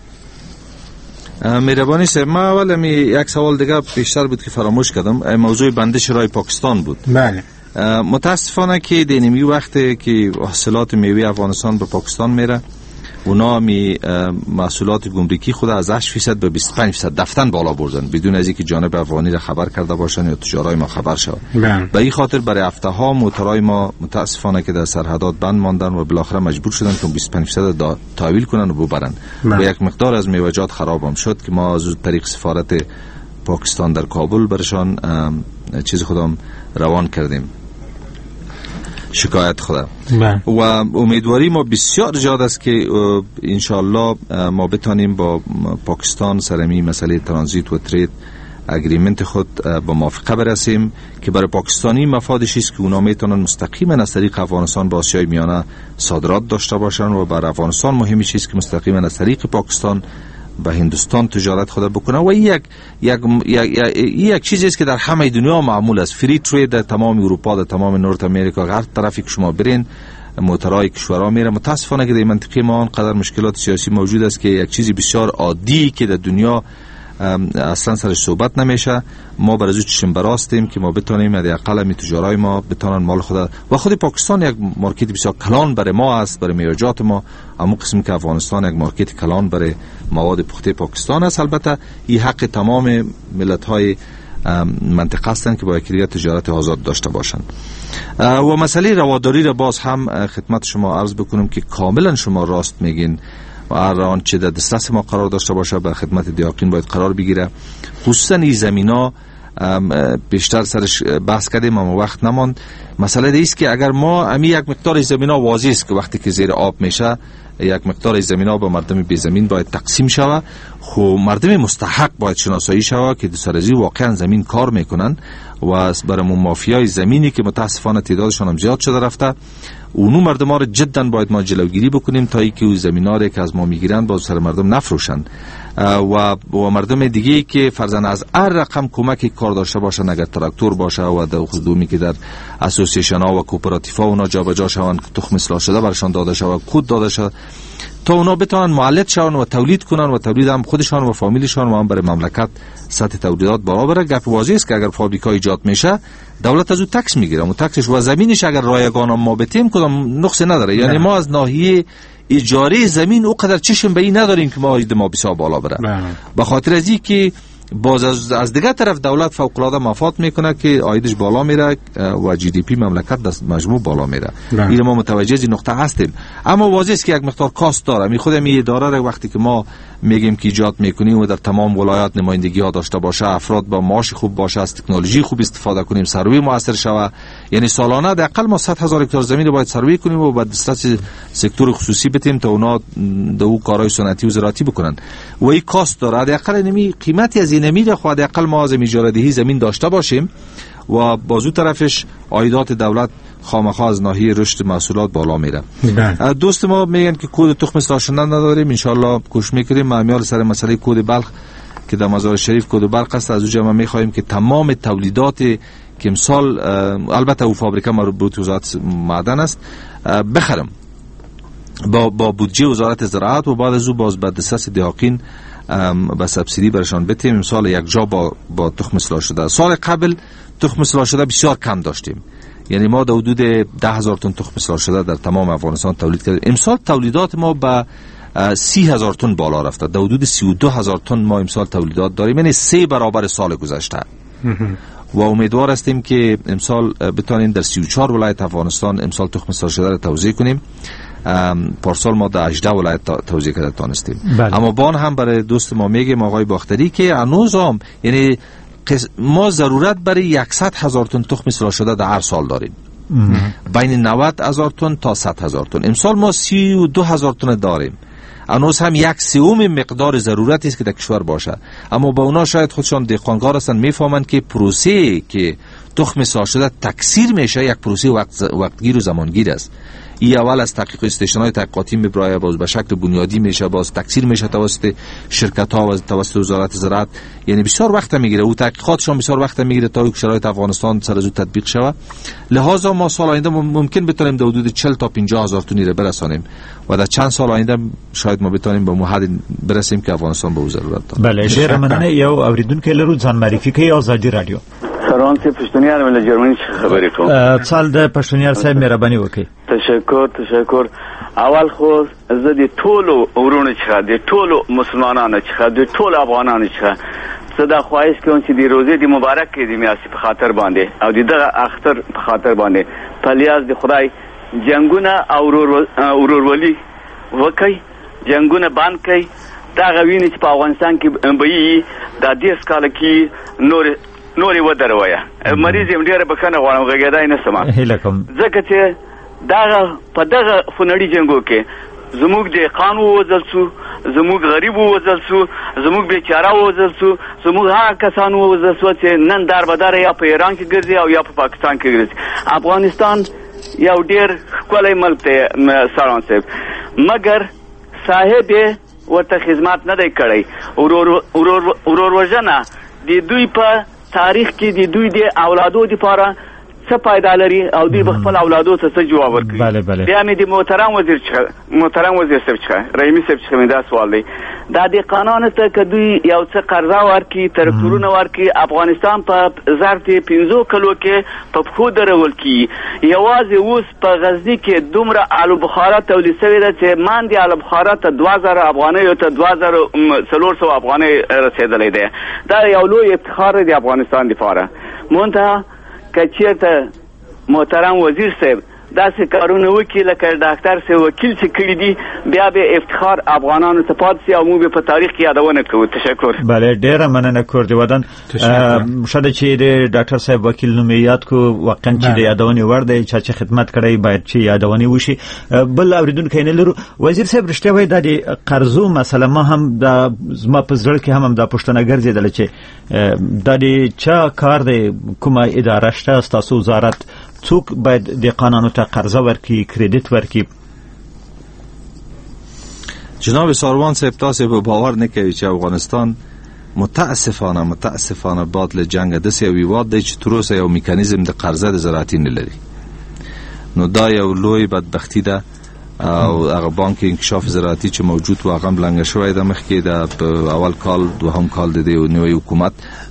مهربانی صاحب، ما اول می یک سوال دیگه بیشتر بود که فراموش کردم، موضوع بندش رای پاکستان بود. بله متاسفانه که دینمی وقتی که حاصلات میوه افغانستان به پاکستان میره، اونا می محصولات گمرکی خود از هشت فیصد به بیست و پنج فیصد دفتن بالا بردن بدون از اینکه جانب افغانی را خبر کرده باشن یا تجارای ما خبر شود. به این خاطر برای هفته ها موتورای ما متاسفانه که در سرحدات بند ماندن و بالاخره مجبور شدن که بیست و پنج فیصد تحویل کنن و ببرن. و یک مقدار از میوه‌جات خراب هم شد که ما از طریق سفارت پاکستان در کابل برشان چیز خودم روان کردیم، شکایت خدا. و امیدواری ما بسیار زیاد است که انشاءالله ما بتانیم با پاکستان سرمی مسئله ترانزیت و ترید اگریمنت خود با موافقه برسیم که برای پاکستانی مفادش است که اونا میتونن مستقیما از طریق افغانستان به آسیای میانه صادرات داشته باشن و برای افغانستان مهمی چیست که مستقیما از طریق پاکستان به هندوستان تجارت خود بکنه. و یک یک یک یک چیزی است که در همه دنیا معمول است، فری ترید در تمام اروپا، در تمام نورت امریکا، هر طرفی که شما برین موتورهای کشورها میره. متاسفانه که در منطقه ما آنقدر مشکلات سیاسی موجود است که یک چیزی بسیار عادی که در دنیا اصلا سرش صحبت نمیشه، ما برای چشم براستیم که ما بتونیم حداقل می تجارای ما بتونن مال خود و خود پاکستان یک مارکت بسیار کلان برای ما است، برای میوه‌جات ما، اما قسم که افغانستان یک مارکت کلان برای مواد پخته پاکستان است. البته این حق تمام ملت‌های منطقه هستند که با یکدیگر تجارت آزاد داشته باشند. و مسئله رواداری را باز هم خدمت شما عرض بکنم که کاملا شما راست میگین و هر آنچه در دسترس ما قرار داشته باشه به خدمت دیاقین باید قرار بگیره. خصوصا این زمینا بیشتر سرش بحث کردیم اما وقت نماند. مسئله دیست که اگر ما امی یک مقدار زمینا واضح است که وقتی که زیر آب میشه یک مقدار زمینا با مردم بی زمین باید تقسیم شود، خو مردم مستحق باید شناسایی شود که دسرزی واقعا زمین کار میکنن و برای مافیای زمینی که متاسفانه تعدادشان هم زیاد شده رفته، اونو مردم ها رو جدا باید ما جلوگیری بکنیم تا اینکه اون زمینا رو که از ما میگیرن باز سر مردم نفروشن و و مردم دیگه که فرضاً از هر رقم کمک کار داشته باشن، اگر تراکتور باشه و در خصوصی که در اسوسییشن ها و کوپراتیف ها اونا جابجا شون که تخم اصلاح شده برشان داده شود، کود داده شود تا اونا بتونن مولد شون و تولید کنن و تولید هم خودشان و فامیلشان و هم برای مملکت سطح تولیدات بالا بره. گپ واضح است که اگر فابریکا ایجاد میشه دولت از او تکس میگیره و تکسش و زمینش اگر رایگان ما بتیم کدام نقص نداره. یعنی ما از ناحیه اجاره زمین او قدر چشم به این نداریم که ما اید ما بسیار بالا بره. به خاطر از این که باز از, از دیگه طرف دولت فوق العاده مفاد میکنه که عایدش بالا میره و جی دی پی مملکت دست مجموع بالا میره. این ما متوجه این نقطه هستیم، اما واضح است که یک مقدار کاست داره. می خودم این اداره وقتی که ما میگیم که ایجاد میکنیم و در تمام ولایات نمایندگی ها داشته باشه، افراد با معاش خوب باشه، از تکنولوژی خوب استفاده کنیم، سروی موثر شوه، یعنی سالانه حداقل ما صد هزار هکتار زمین رو باید سروی کنیم و بعد دسترس سکتور خصوصی بدیم تا اونا دو کارهای صنعتی و زراعتی بکنن و این کاست داره. حداقل نمی قیمتی از این نمیره، خو حداقل ما از اجاره دهی زمین داشته باشیم و بازو طرفش عایدات دولت خامخا از ناحیه رشد محصولات بالا میره. دوست ما میگن که کد تخم اصلاح شدن نداریم، ان شاء الله کوشش میکنیم. معمیال سر مسئله کد بلخ که در مزار شریف کد بلخ است، از اونجا ما میخواهیم که تمام تولیدات که امسال البته او فابریکه مربوط به وزارت معدن است بخرم با با بودجه وزارت زراعت و بعد از او باز به دسترس دیاقین با سبسیدی برشان بتیم. امسال یک جا با با تخم اصلاح شده، سال قبل تخم اصلاح شده بسیار کم داشتیم، یعنی ما در حدود ده هزار تن تخم اصلاح شده در تمام افغانستان تولید کردیم. امسال تولیدات ما به سی هزار تن بالا رفته، در حدود سی و دو هزار تن ما امسال تولیدات داریم، یعنی سه برابر سال گذشته. و امیدوار هستیم که امسال بتانیم در سی و چهار ولایت افغانستان امسال تخم اصلاح شده را توزیع کنیم. پارسال ما در هجده ولایت توزیع کرده تانستیم. اما بان هم برای دوست ما میگیم آقای باختری که هنوز هم یعنی ما ضرورت برای صد هزار تن تخم اصلاح شده در هر سال داریم، بین نود هزار تن تا صد هزار تن. امسال ما سی و دو هزار تن داریم، هنوز هم یک سوم مقدار ضرورتی است که در کشور باشه. اما با اونا شاید خودشان دهقانگار هستند میفهمند که پروسه که تخم ساخته شده تکثیر میشه، یک پروسه وقت وقتگیر و زمانگیر است. این اول از تحقیق استیشن‌های تحقیقاتی میبرای، باز به شکل بنیادی میشه، باز تکثیر میشه توسط شرکت‌ها و توسط وزارت زراعت، یعنی بسیار وقت میگیره. او تحقیقاتشون بسیار وقت میگیره تا اینکه شرایط افغانستان سر از او تطبیق شود. لذا ما سال آینده ممکن بتونیم در حدود چهل تا پنجاه هزار تن برسانیم و در چند سال آینده شاید ما بتونیم به حد برسیم که افغانستان به او ضرورت داره. بله، ډیر مننه. یو اوریدونکو لرو ځان معرفي کوي آزادي رادیو. سلام سی پښتونیان له جرمني خبرې کوم. سال د پښتونیان صاحب مهرباني وکړئ. تشکر تشکر. اول خو زه د ټولو ورونو څخه د ټولو مسلمانانو څخه د ټولو افغانانو څخه زه دا خواهش کوم چې د روزې د مبارک کې د میاشتې په خاطر باندې او د دغه اختر په خاطر باندې په لیاز د خدای جنگونه او ورورولي وکړي، جنگونه بند کړي. دا غوینې چې په افغانستان کې به یې د دیس کال کې نور نورې ودروي. مریض یې ډېره بخښنه غواړم، غږېدای نه سم ځکه چې دغه په دغه خونړي جنګو کې زموږ دهقان ووژل شو، زموږ غریب ووژل شو، زموږ بیچاره ووژل شو، زموږ هغه کسان ووژل شو چې نن داربداره یا په ایران کې ګرځي او یا په پاکستان کې ګرځي. افغانستان یو ډېر ښکلی ملک دی سلام صاحب، مګر صاحب یې ورته خدمات نه دی کړی. ورور وژنه د دوی په تاریخ کې د دوی د اولادو دپاره څه پیدا لري او دوی به خپل اولادو ته څه جواب ورکوي. بیا مې د محترم وزیر څخه محترم وزیر صاحب څخه رحیمي صاحب څخه مې دا سوال دی، دا دهقانانو ته که دوی یو څه قرضه ورکړي، ترکتورونه ورکړي، افغانستان په ظرف د پنځو کلو کې په پښو درول کېږي. یوازې اوس په غزني کې دومره آلو بخاره تولید شوې ده چې ماندې آلو بخاره ته دوه زره افغانیو ته دوه زره څلور سوه افغانۍ رسېدلی دی. دا یو لوی افتخار دی د افغانستان دپاره. منتها که چېرته محترم وزیر صاحب داسې کارونه وکړي لکه ډاکټر صاحب وکیل چې کړي دي، بیا به افتخار افغانانو ته پاتې شي او موږ به په تاریخ کې یادونه کوو. تشکر. بله، ډېره مننه کردي ودان. ښه ده چې د ډاکټر صاحب وکیل نوم یې یاد کړو، واقعا چې د یادونې وړ دی. چا چې خدمت کړی باید چې یادونې وشي. بل اورېدونکی نه لرو. وزیر صاحب رښتیا وایي دا د قرضو مسله ما هم دا زما په زړه کې هم هم دا پوښتنه ګرځېدله چې دا د چا کار دی، کومه اداره شته ستاسو وزارت څوک باید د قانونو ته قرضه ورکړي، کریډیټ ورکړي؟ جناب ساروان صاحب تاسو به باور نکوي چې افغانستان متاسفانه متاسفانه بعد له جنگ د سیوی واد دی چې تر اوسه یو میکانیزم د قرضه د زراعتي نه لري. نو دا یو لوی بدبختی ده او هغه بانک انکشاف زراعتي چې موجود و هغه بلنګ شوی د مخکې د اول کال دوهم کال د نوې حکومت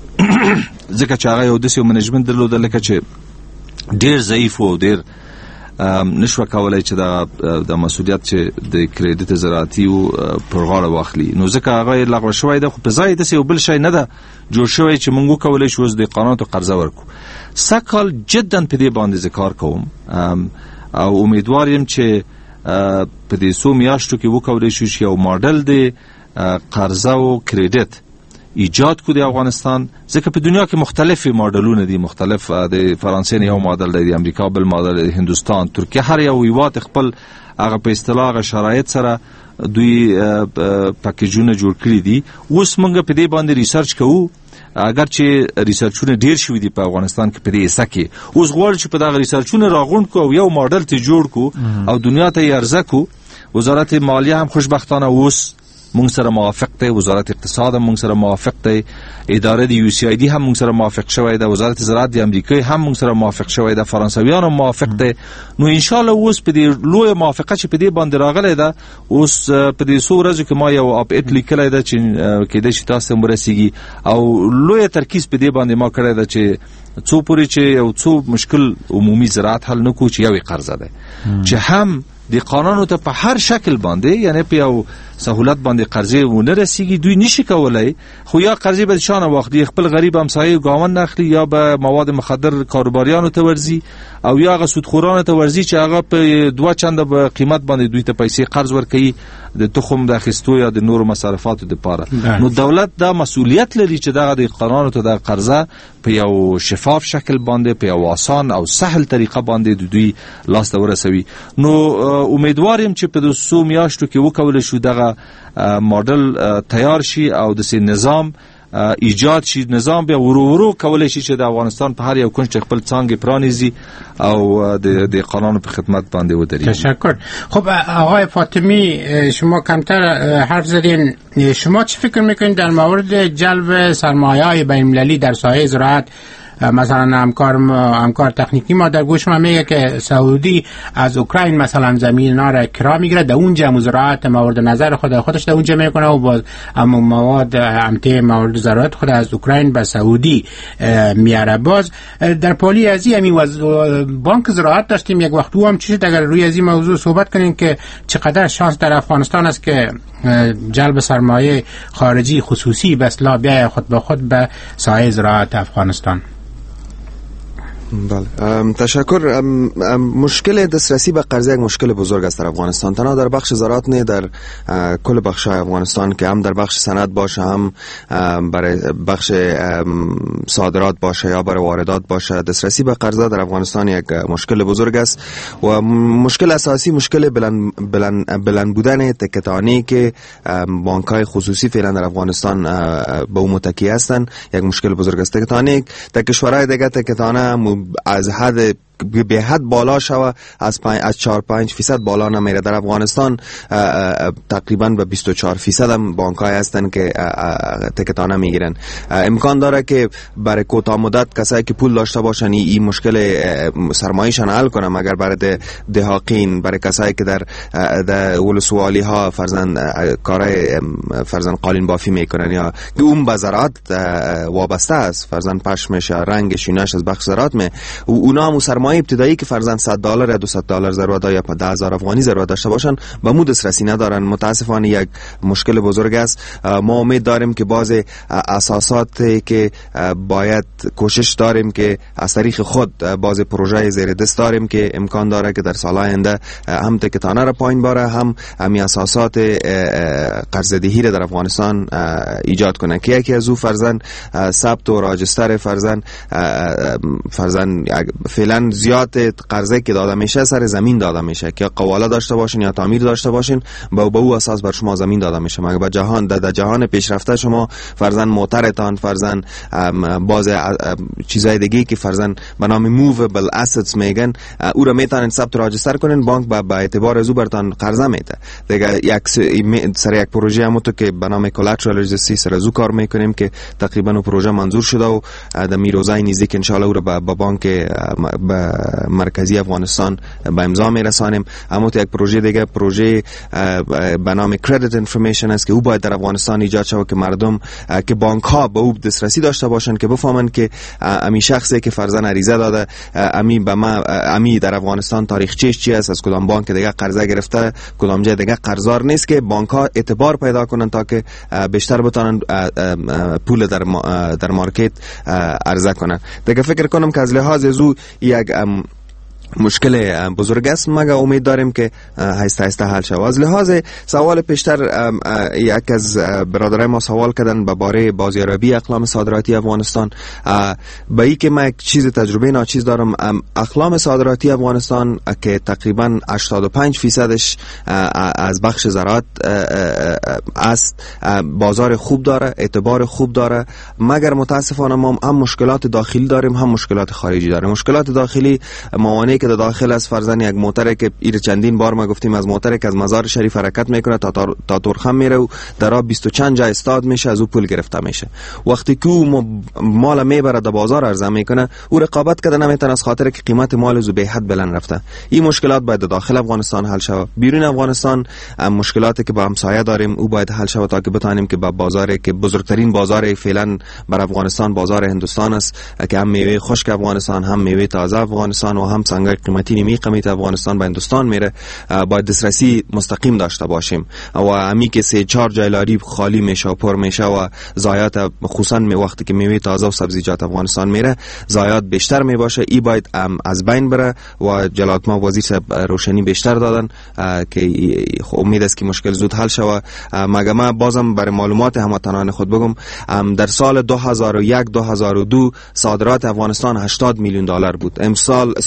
ځکه چې هغه یو د سیو منیجمنت درلود لکه چې ډیر ضعیف و، ډیر نشو کولای چې د مسؤلیت چې د کریډیټ زراعتي او پر غاړه واخلي. نو ځکه هغه لغوه شوی ده، خو په ځای د سی بل شي نه ده جوړ شوی چې موږ کولای شو د قانون ته قرضه ورکو. سکهال جدا په دې باندې ذکر کوم او امیدوار یم چې په دې سو میاشتو کې وکولای شو چې یو ماډل د قرضه او کریډیټ ایجاد کو د افغانستان. ځکه په دنیا کې مختلف ماډلونه دي، مختلف د فرانسې یو ماډل دی، د امریکا بل ماډل دی، هندستان، ترکیه، هر یو هیواد خپل هغه په اصطلاح شرایط سره دوی پاکیجونه جوړ کړی دي. اوس موږ په دې باندې ریسرچ کوو، اگر چې ریسرچونه ډیر شوي دي په افغانستان کې په دې حصہ کې. اوس غواړو چې په دغه ریسرچونه راغونډ کو او یو ماډل ته جوړ کو او دنیا ته یې عرضه کو. وزارت مالیه هم خوشبختانه اوس مونږ سره موافق دی، وزارت اقتصاد هم مونږ سره موافق دی، اداره د یو سی آی ډي هم مونږ سره موافق شوی ده، وزارت زراعت د امریکا هم مونږ سره موافق شوی ده، فرانسویان هم موافق دی. نو ان شاء الله اوس په دې لوی موافقه چې په دې باندې راغلی ده، اوس په دې څو ورځو کې ما یو اپ ایت لیکلی ده چې کېدای شي تاسو ته ورسیږي او لوی ترکیز په دې باندې ما کړی ده چې څو پورې چې یو څو مشکل عمومي زراعت حل نکو چې یو قرضه ده چې هم د قانونو ته په هر شکل باندې، یعنی په یو سہولت باندې قرضې ونه رسیږي. دوی نشي کولای خو یا قرضې به شانه واخلي، خپل غریب همسایه گاون نخلي، یا به مواد مخدر کاروباریانو ته ورزي او یا هغه سودخورانو ته ورزي چې هغه په دوه چنده به قیمت باندې دوی ته پیسې قرض ورکوي د تخم د اخیستو یا د نورو مصرفاتو لپاره. نو دولت دا مسؤلیت لري چې دغه د قانونو ته د قرضه په یو شفاف شکل باندې په یو آسان او سهل طریقه باندې د دوی لاس ته ورسوي. نو امیدوارم چې په دوسو میاشتو کې وکول شو دغه ماډل تیار شي او د سي نظام ایجاد شي، نظام بیا ورو ورو کولای شي چې د افغانستان په هر یو کنج خپل څانګې پرانیزي او د د قانون په خدمت باندې ودرېږي. تشکر. خب آقای فاطمی، شما کمتر حرف زدین، شما چی فکر میکنید در مورد جلب سرمایه‌های بین‌المللی در سایه زراعت؟ مثلا همکار همکار تکنیکی ما در گوش ما میگه که سعودی از اوکراین مثلا زمین ها را کرا میگیره، در اونجا مزارعات مورد نظر خود خودش در اونجا میکنه و باز اما مواد امته مورد زراعت خود از اوکراین به سعودی میاره. باز در پالی ازی همین بانک زراعت داشتیم یک وقت، او هم چی شد؟ اگر روی ازی موضوع صحبت کنیم که چقدر شانس در افغانستان است که جلب سرمایه خارجی خصوصی به اصطلاح بیای خود به خود به سایه زراعت افغانستان. بله، تشکر. مشکل دسترسی به قرضه یک مشکل بزرگ است در افغانستان، تنها در بخش زراعت نه، در کل بخش‌های افغانستان که هم در بخش صنعت باشه، هم برای بخش صادرات باشه یا برای واردات باشه، دسترسی به قرضه در افغانستان یک مشکل بزرگ است و مشکل اساسی مشکل بلند بلند بلند بودن تکتانی که بانک‌های خصوصی فعلا در افغانستان به اون متکی هستند، یک مشکل بزرگ است. تکتانی در کشورهای دیگه تکتانه از حد به حد بالا شوه، از از چهار پنج فیصد بالا نمیره. در افغانستان تقریبا به بیست و چهار فیصد هم بانک‌های هستن که تکتانه میگیرن. امکان داره که برای کوتاه مدت کسایی که پول داشته باشن این مشکل سرمایه‌شان حل کنن، مگر برای دهاقین، برای کسایی که در در ولسوالی ها فرزند کارای فرزند قالین بافی میکنن یا که اون به زراعت وابسته است، فرزند پشمش رنگ شینش از بخش زراعت می و اونا هم سرمایه ابتدایی که فرزند صد دلار یا دویست دلار ضرورت یا ده هزار افغانی ضرورت داشته باشن به مود دسترسی ندارن. متاسفانه یک مشکل بزرگ است. ما امید داریم که باز اساساتی که باید کوشش داریم که از طریق خود باز پروژه زیر دست داریم که امکان داره که در سالهای آینده هم تکتانه را پایین باره، هم همی اساسات قرضه‌دهی را در افغانستان ایجاد کنه که یکی از او فرزند ثبت و راجستر فرزند فرزند فعلا زیاد قرضه که داده میشه سر زمین داده میشه که قواله داشته باشین یا تعمیر داشته باشین با به او اساس بر شما زمین داده میشه. مگر به جهان در جهان پیشرفته شما فرزند موترتان فرزند باز چیزای دیگه که فرزند به نام مووبل اسیتس میگن او را میتونن ثبت راجستر کنین، بانک با به اعتبار از او برتان قرضه میده. دیگه یک سر یک پروژه همون تو که به نام کلاترال رجیستری سر از او کار میکنیم که تقریبا پروژه منظور شده و در میروزای نزدیک ان شاء الله او را به بانک به مرکزی افغانستان به امضا میرسانیم. اما تو یک پروژه دیگه پروژه به نام کردیت انفورمیشن است که او باید در افغانستان ایجاد شود که مردم که بانک ها به او دسترسی داشته باشن که بفهمن که امی شخصی که فرزند عریضه داده امی به ما امی در افغانستان تاریخچه‌اش چی است، از کدام بانک دیگه قرضه گرفته، کدام جای دیگه قرضدار نیست، که بانک ها اعتبار پیدا کنن تا که بیشتر بتونن پول در در مارکت عرضه کنن. دیگه فکر کنم که از لحاظ زو یک مشکل بزرگ است، مگر امید داریم که هسته هسته حل شود. از لحاظ سوال پیشتر یک از برادرای ما سوال کردن به باره بازیابی اقلام صادراتی افغانستان. به این که من یک چیز تجربه ناچیز دارم، اقلام صادراتی افغانستان که تقریبا هشتاد و پنج فیصدش از بخش زراعت است، بازار خوب داره، اعتبار خوب داره، مگر متاسفانه ما هم مشکلات داخلی داریم هم مشکلات خارجی داریم. مشکلات داخلی موانعی که داخل از فرزند یک موتر که ایر چندین بار ما گفتیم از موتر که از مزار شریف حرکت میکنه تا تا تورخم میره و در آب بیست و چند جا استاد میشه، از او پول گرفته میشه. وقتی که او مال میبره در بازار عرضه میکنه، او رقابت کرده نمیتونه از خاطر که قیمت مال از به حد بلند رفته. این مشکلات باید داخل افغانستان حل شود. بیرون افغانستان مشکلاتی که با همسایه داریم او باید حل شود تا که بتونیم که با بازاری که بزرگترین بازار فعلا بر افغانستان بازار هندوستان است که هم میوه خشک افغانستان، هم میوه تازه افغانستان و هم سنگ قیمتی نمی قیمت افغانستان به هندوستان میره، باید دسترسی مستقیم داشته باشیم. و امی که سه چهار جای لاری خالی میشه و پر میشه و ضایعات خصوصا می وقتی که میوه تازه و سبزیجات افغانستان میره ضایعات بیشتر می باشه. ای باید از بین بره و جلات ما وزیر صاحب روشنی بیشتر دادن که امید است که مشکل زود حل شود. مگر ما بازم برای معلومات هموطنان خود بگم، در سال دو هزار و یک دو هزار و دو صادرات افغانستان هشتاد میلیون دلار بود. امسال سال گذشته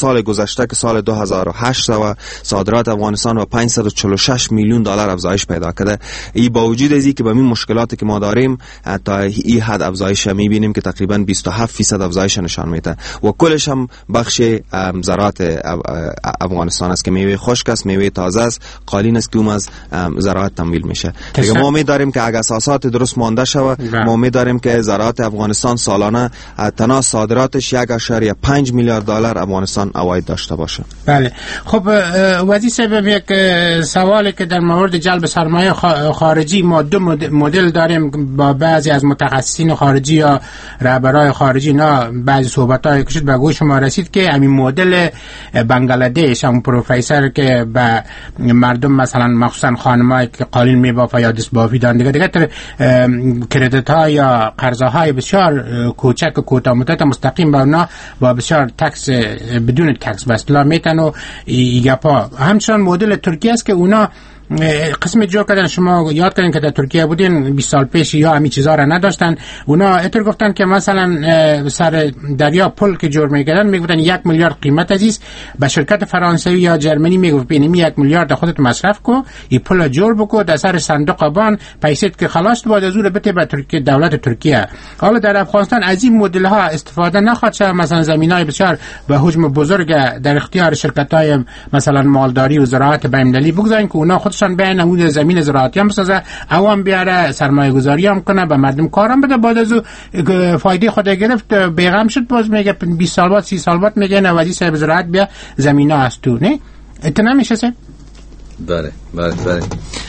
گذشته که سال دو هزار و هشت صادرات افغانستان با پانصد و چهل و شش میلیون دلار افزایش پیدا کرده. این با وجود از اینکه با این مشکلاتی که ما داریم تا این حد افزایش میبینیم که تقریبا بیست و هفت فیصد افزایش نشان میده و کلش هم بخش زراعت افغانستان است که میوه خشک است، میوه تازه است، قالین است که اون از زراعت تمویل میشه. دیگه ما امیدواریم که اگه اساسات درست مانده شود، ما امیدواریم که زراعت افغانستان سالانه تنها صادراتش یک اشاریه پنج میلیارد دلار افغانستان عواید داشته باشه. بله. خب وزیر صاحب، یک سوالی که در مورد جلب سرمایه خارجی ما دو مدل داریم با بعضی از متخصصین خارجی یا رهبرای خارجی، نه بعضی صحبت‌های که شد به گوش ما رسید که همین مدل بنگلادش، هم پروفسور که به مردم مثلا مخصوصا خانمایی که قالین میبافه یا دست بافی دارن دیگه دیگه کردیت ها یا قرضه های بسیار کوچک و کوتاه مدت مستقیم به اونا با بسیار تکس بدون تکس به اصطلاح میتن و ایگپا. همچنان مدل ترکیه است که اونا قسم جور کردن. شما یاد کردین که در ترکیه بودین بیست سال پیش یا همین چیزا را نداشتن. اونا اطور گفتن که مثلا سر دریا پل که جور میکردن میگفتن یک میلیارد قیمت عزیز، به شرکت فرانسوی یا جرمنی میگفت ببین یک میلیارد خودت مصرف کو، این پل جور بکو در سر صندوق بان پیسه که خلاص بعد از اون بده به ترکیه، دولت ترکیه. حالا در افغانستان از این مدل ها استفاده نخواد شه، مثلا زمینای بسیار به حجم بزرگ در اختیار شرکت های مثلا مالداری و زراعت بین‌المللی بگذارن که اونا خودشان به نمود زمین زراعتی هم بسازه، عوام بیاره سرمایه گذاری هم کنه، به مردم کارم بده، بعد از فایده خود گرفت بیغم شد. باز میگه بیست سال بعد سی سال بعد میگه نوازی صاحب زراعت بیا زمینا است تو نه اتنا میشه سه. بله بله بله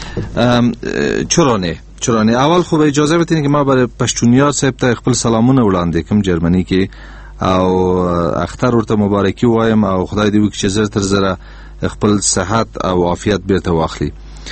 چرا نه چرا نه. اول خوب اجازه بدین که ما برای پشتونیار صاحب ته خپل سلامونه وړاندې کوم جرمني کې او اختر ورته مبارکي وایم او خدای دې وکړي چې زر تر زره خپل صحت او عافیت بیرته واخلي.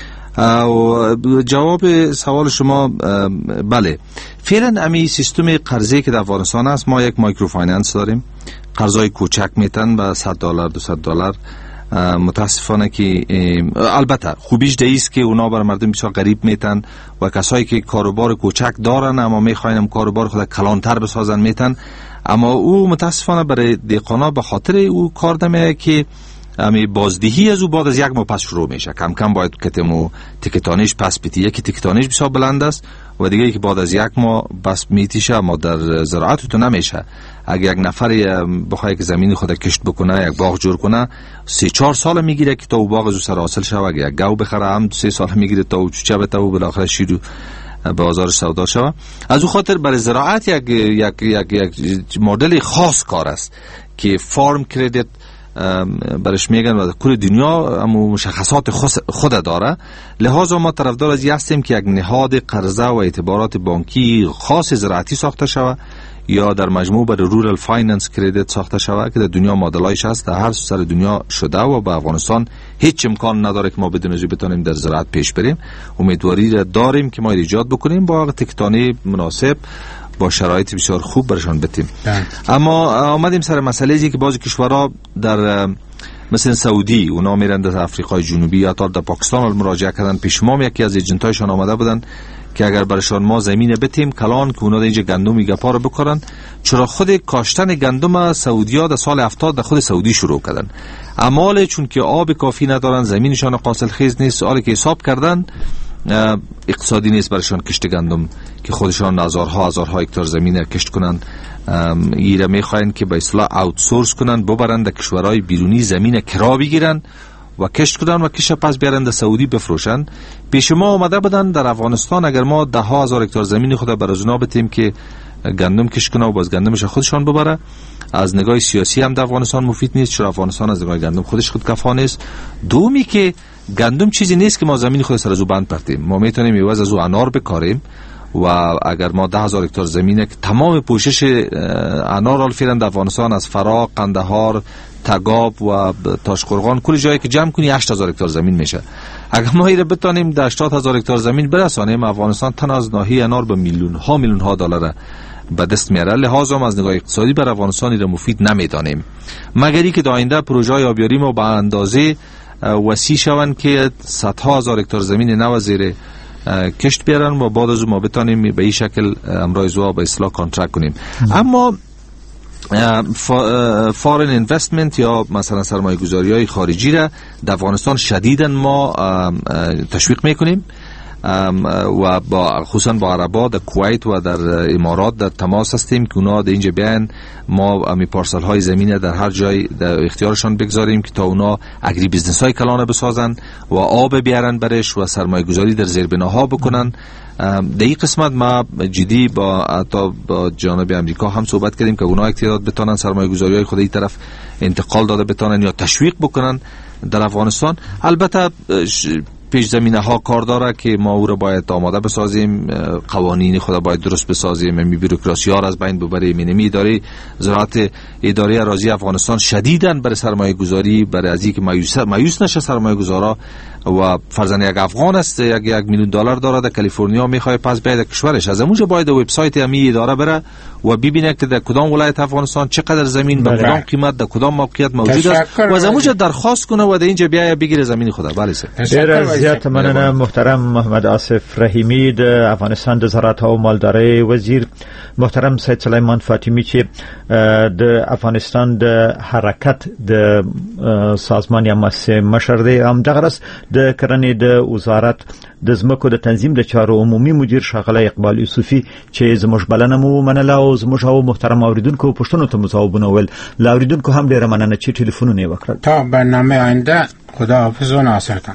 او جواب سوال شما بله، فعلا امی سیستم قرضه که در افغانستان است، ما یک مایکرو فایننس داریم، قرضای کوچک میتن به صد دلار دویست دلار. متاسفانه که البته خوبیش ده است که اونا بر مردم بسیار غریب میتن و کسایی که کاروبار کوچک دارن اما میخواین کاروبار خود کلانتر بسازن میتن، اما او متاسفانه برای دهقانا به خاطر او کار نمیه که امی بازدهی از او بعد از یک ماه پس شروع میشه. کم کم باید کتمو تکتانیش پس بیتی، یکی تکتانیش بسیار بلند است و دیگه که بعد از یک ماه بس میتیشه، اما در زراعت تو نمیشه. اگه یک نفر بخواد که زمین خود کشت بکنه، یک باغ جور کنه، سه چهار سال میگیره که تا او باغ از او سر حاصل شه. اگه یک گاو بخره هم سه سال میگیره تا او چوچه بته و بالاخره شیر بازار سودا شوه. از او خاطر برای زراعت یک یک یک یک مدل خاص کار است که فارم کردیت برش میگن و کل دنیا اما مشخصات خود داره. لحاظا ما طرفدار از هستیم که یک نهاد قرضه و اعتبارات بانکی خاص زراعتی ساخته شود یا در مجموع برای رورال فایننس کردیت ساخته شود که در دنیا مدلایش هست، در هر سر دنیا شده و به افغانستان هیچ امکان نداره که ما بدون از بتونیم در زراعت پیش بریم. امیدواری را داریم که ما ایجاد بکنیم با تکتانی مناسب با شرایط بسیار خوب برشان بتیم. اما آمدیم سر مسئله ای که بعضی کشورها در مثل سعودی اونا میرن در افریقای جنوبی یا تا در پاکستان مراجعه کردن، پیش ما یکی از ایجنتایشان آمده بودن که اگر برشان ما زمین بتیم کلان که اونا در اینجا گندم گپا رو بکارن، چرا خود کاشتن گندم سعودیا در سال هفتاد در خود سعودی شروع کردن، اما چون که آب کافی ندارن، زمینشان قاصل خیز نیست، سوالی که حساب کردن اقتصادی نیست برشان کشت گندم که خودشان هزارها هزارها هکتار زمین کشت کنن. ایره میخواین که به اصطلاح اوتسورس کنن، ببرن در کشورهای بیرونی زمین کرا بگیرن و کشت کنن و کش پس بیارن در سعودی بفروشن. پیش ما آمده بودن در افغانستان اگر ما ده ها هزار هکتار زمین خود بر از اونا بتیم که گندم کشت کنه و باز گندمش خودشان ببره، از نگاه سیاسی هم در افغانستان مفید نیست، چرا افغانستان از نگاه گندم خودش خود کفا نیست. دومی که گندم چیزی نیست که ما زمین خود سر از او بند پرتیم، ما میتونیم ایواز از او انار بکاریم و اگر ما ده هزار هکتار زمینه که تمام پوشش انار آلفیرن در افغانستان از فراق، قندهار، تگاب و تاشقرغان کل جایی که جمع کنی هشت هزار هکتار زمین میشه. اگر ما ایره بتانیم در هشتاد هزار هکتار زمین برسانیم، افغانستان تن از ناحیه انار به میلیون ها میلیون ها دلار به دست میاره. لحاظا از نگاه اقتصادی بر افغانستان ایره مفید نمیدانیم، مگری که در آینده پروژه آبیاری ما به اندازه وسیع شوند که صدها هزار هکتار زمین نو زیر کشت بیارن و بعد از ما بتانیم به این شکل امرای زوا به اصلاح کانترکت کنیم. اما فارن اینوستمنت یا مثلا سرمایه گذاری های خارجی را در افغانستان شدیداً ما تشویق میکنیم و با خصوصا با عربا در کویت و در امارات در تماس هستیم که اونا در اینجا بیان ما امی پارسل های زمینه در هر جای در اختیارشان بگذاریم که تا اونا اگری بیزنس های کلانه بسازن و آب بیارن برش و سرمایه گذاری در زیربناها بکنن. در این قسمت ما جدی با حتی با جانب امریکا هم صحبت کردیم که اونا اقتدار بتونن سرمایه گذاری های خود این طرف انتقال داده بتونن یا تشویق بکنن در افغانستان. البته پیش زمینه ها کار داره که ما او را باید آماده بسازیم، قوانین خود باید درست بسازیم، می بیروکراسی ها را از بین ببریم. اینمی اداره زراعت اداره اراضی افغانستان شدیداً برای سرمایه گذاری برای از اینکه مایوس مایوس نشه سرمایه گذارا و فرزند یک افغان است یک یک میلیون دلار داره در کالیفرنیا میخواد پس بیاد کشورش، از اونجا باید وبسایت امی اداره بره و ببینه که در کدام ولایت افغانستان چقدر زمین به کدام قیمت در کدام موقعیت موجود است و از اونجا درخواست کنه و در اینجا بیا بگیره زمین خود. بله سر زیاد مننه محترم محمد آصف رحیمی د افغانستان د زراعت او مالدارۍ وزیر، محترم سید سلیمان فاطمی چې د افغانستان د حرکت د سازمان یا مؤسسه مشر دی، هم دغه د کرنې د وزارت د زمکو د تنظیم د چارو عمومي مدیر ښاغلی اقبال یوسفي چې زموږ بلنه مو منله او زموږ او محترم اوریدونکو پوښتنو ته مو ځوابونه ویل. له اوریدونکو هم ډېره مننه چې ټلیفونونه یې وکړل. تا برنامه آینده خداحافظ و ناصرتان.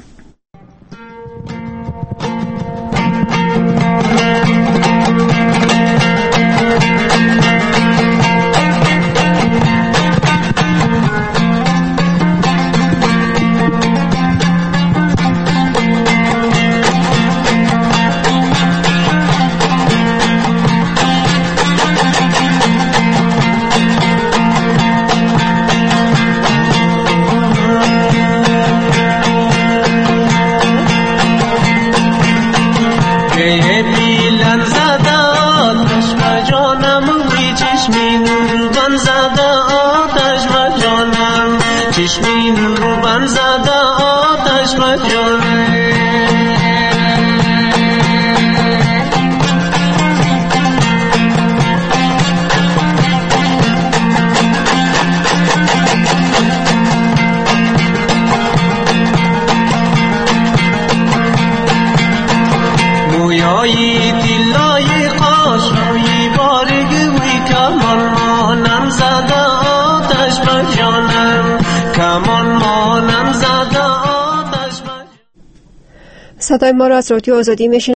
صدای ما را از رادیو آزادی میشنوید.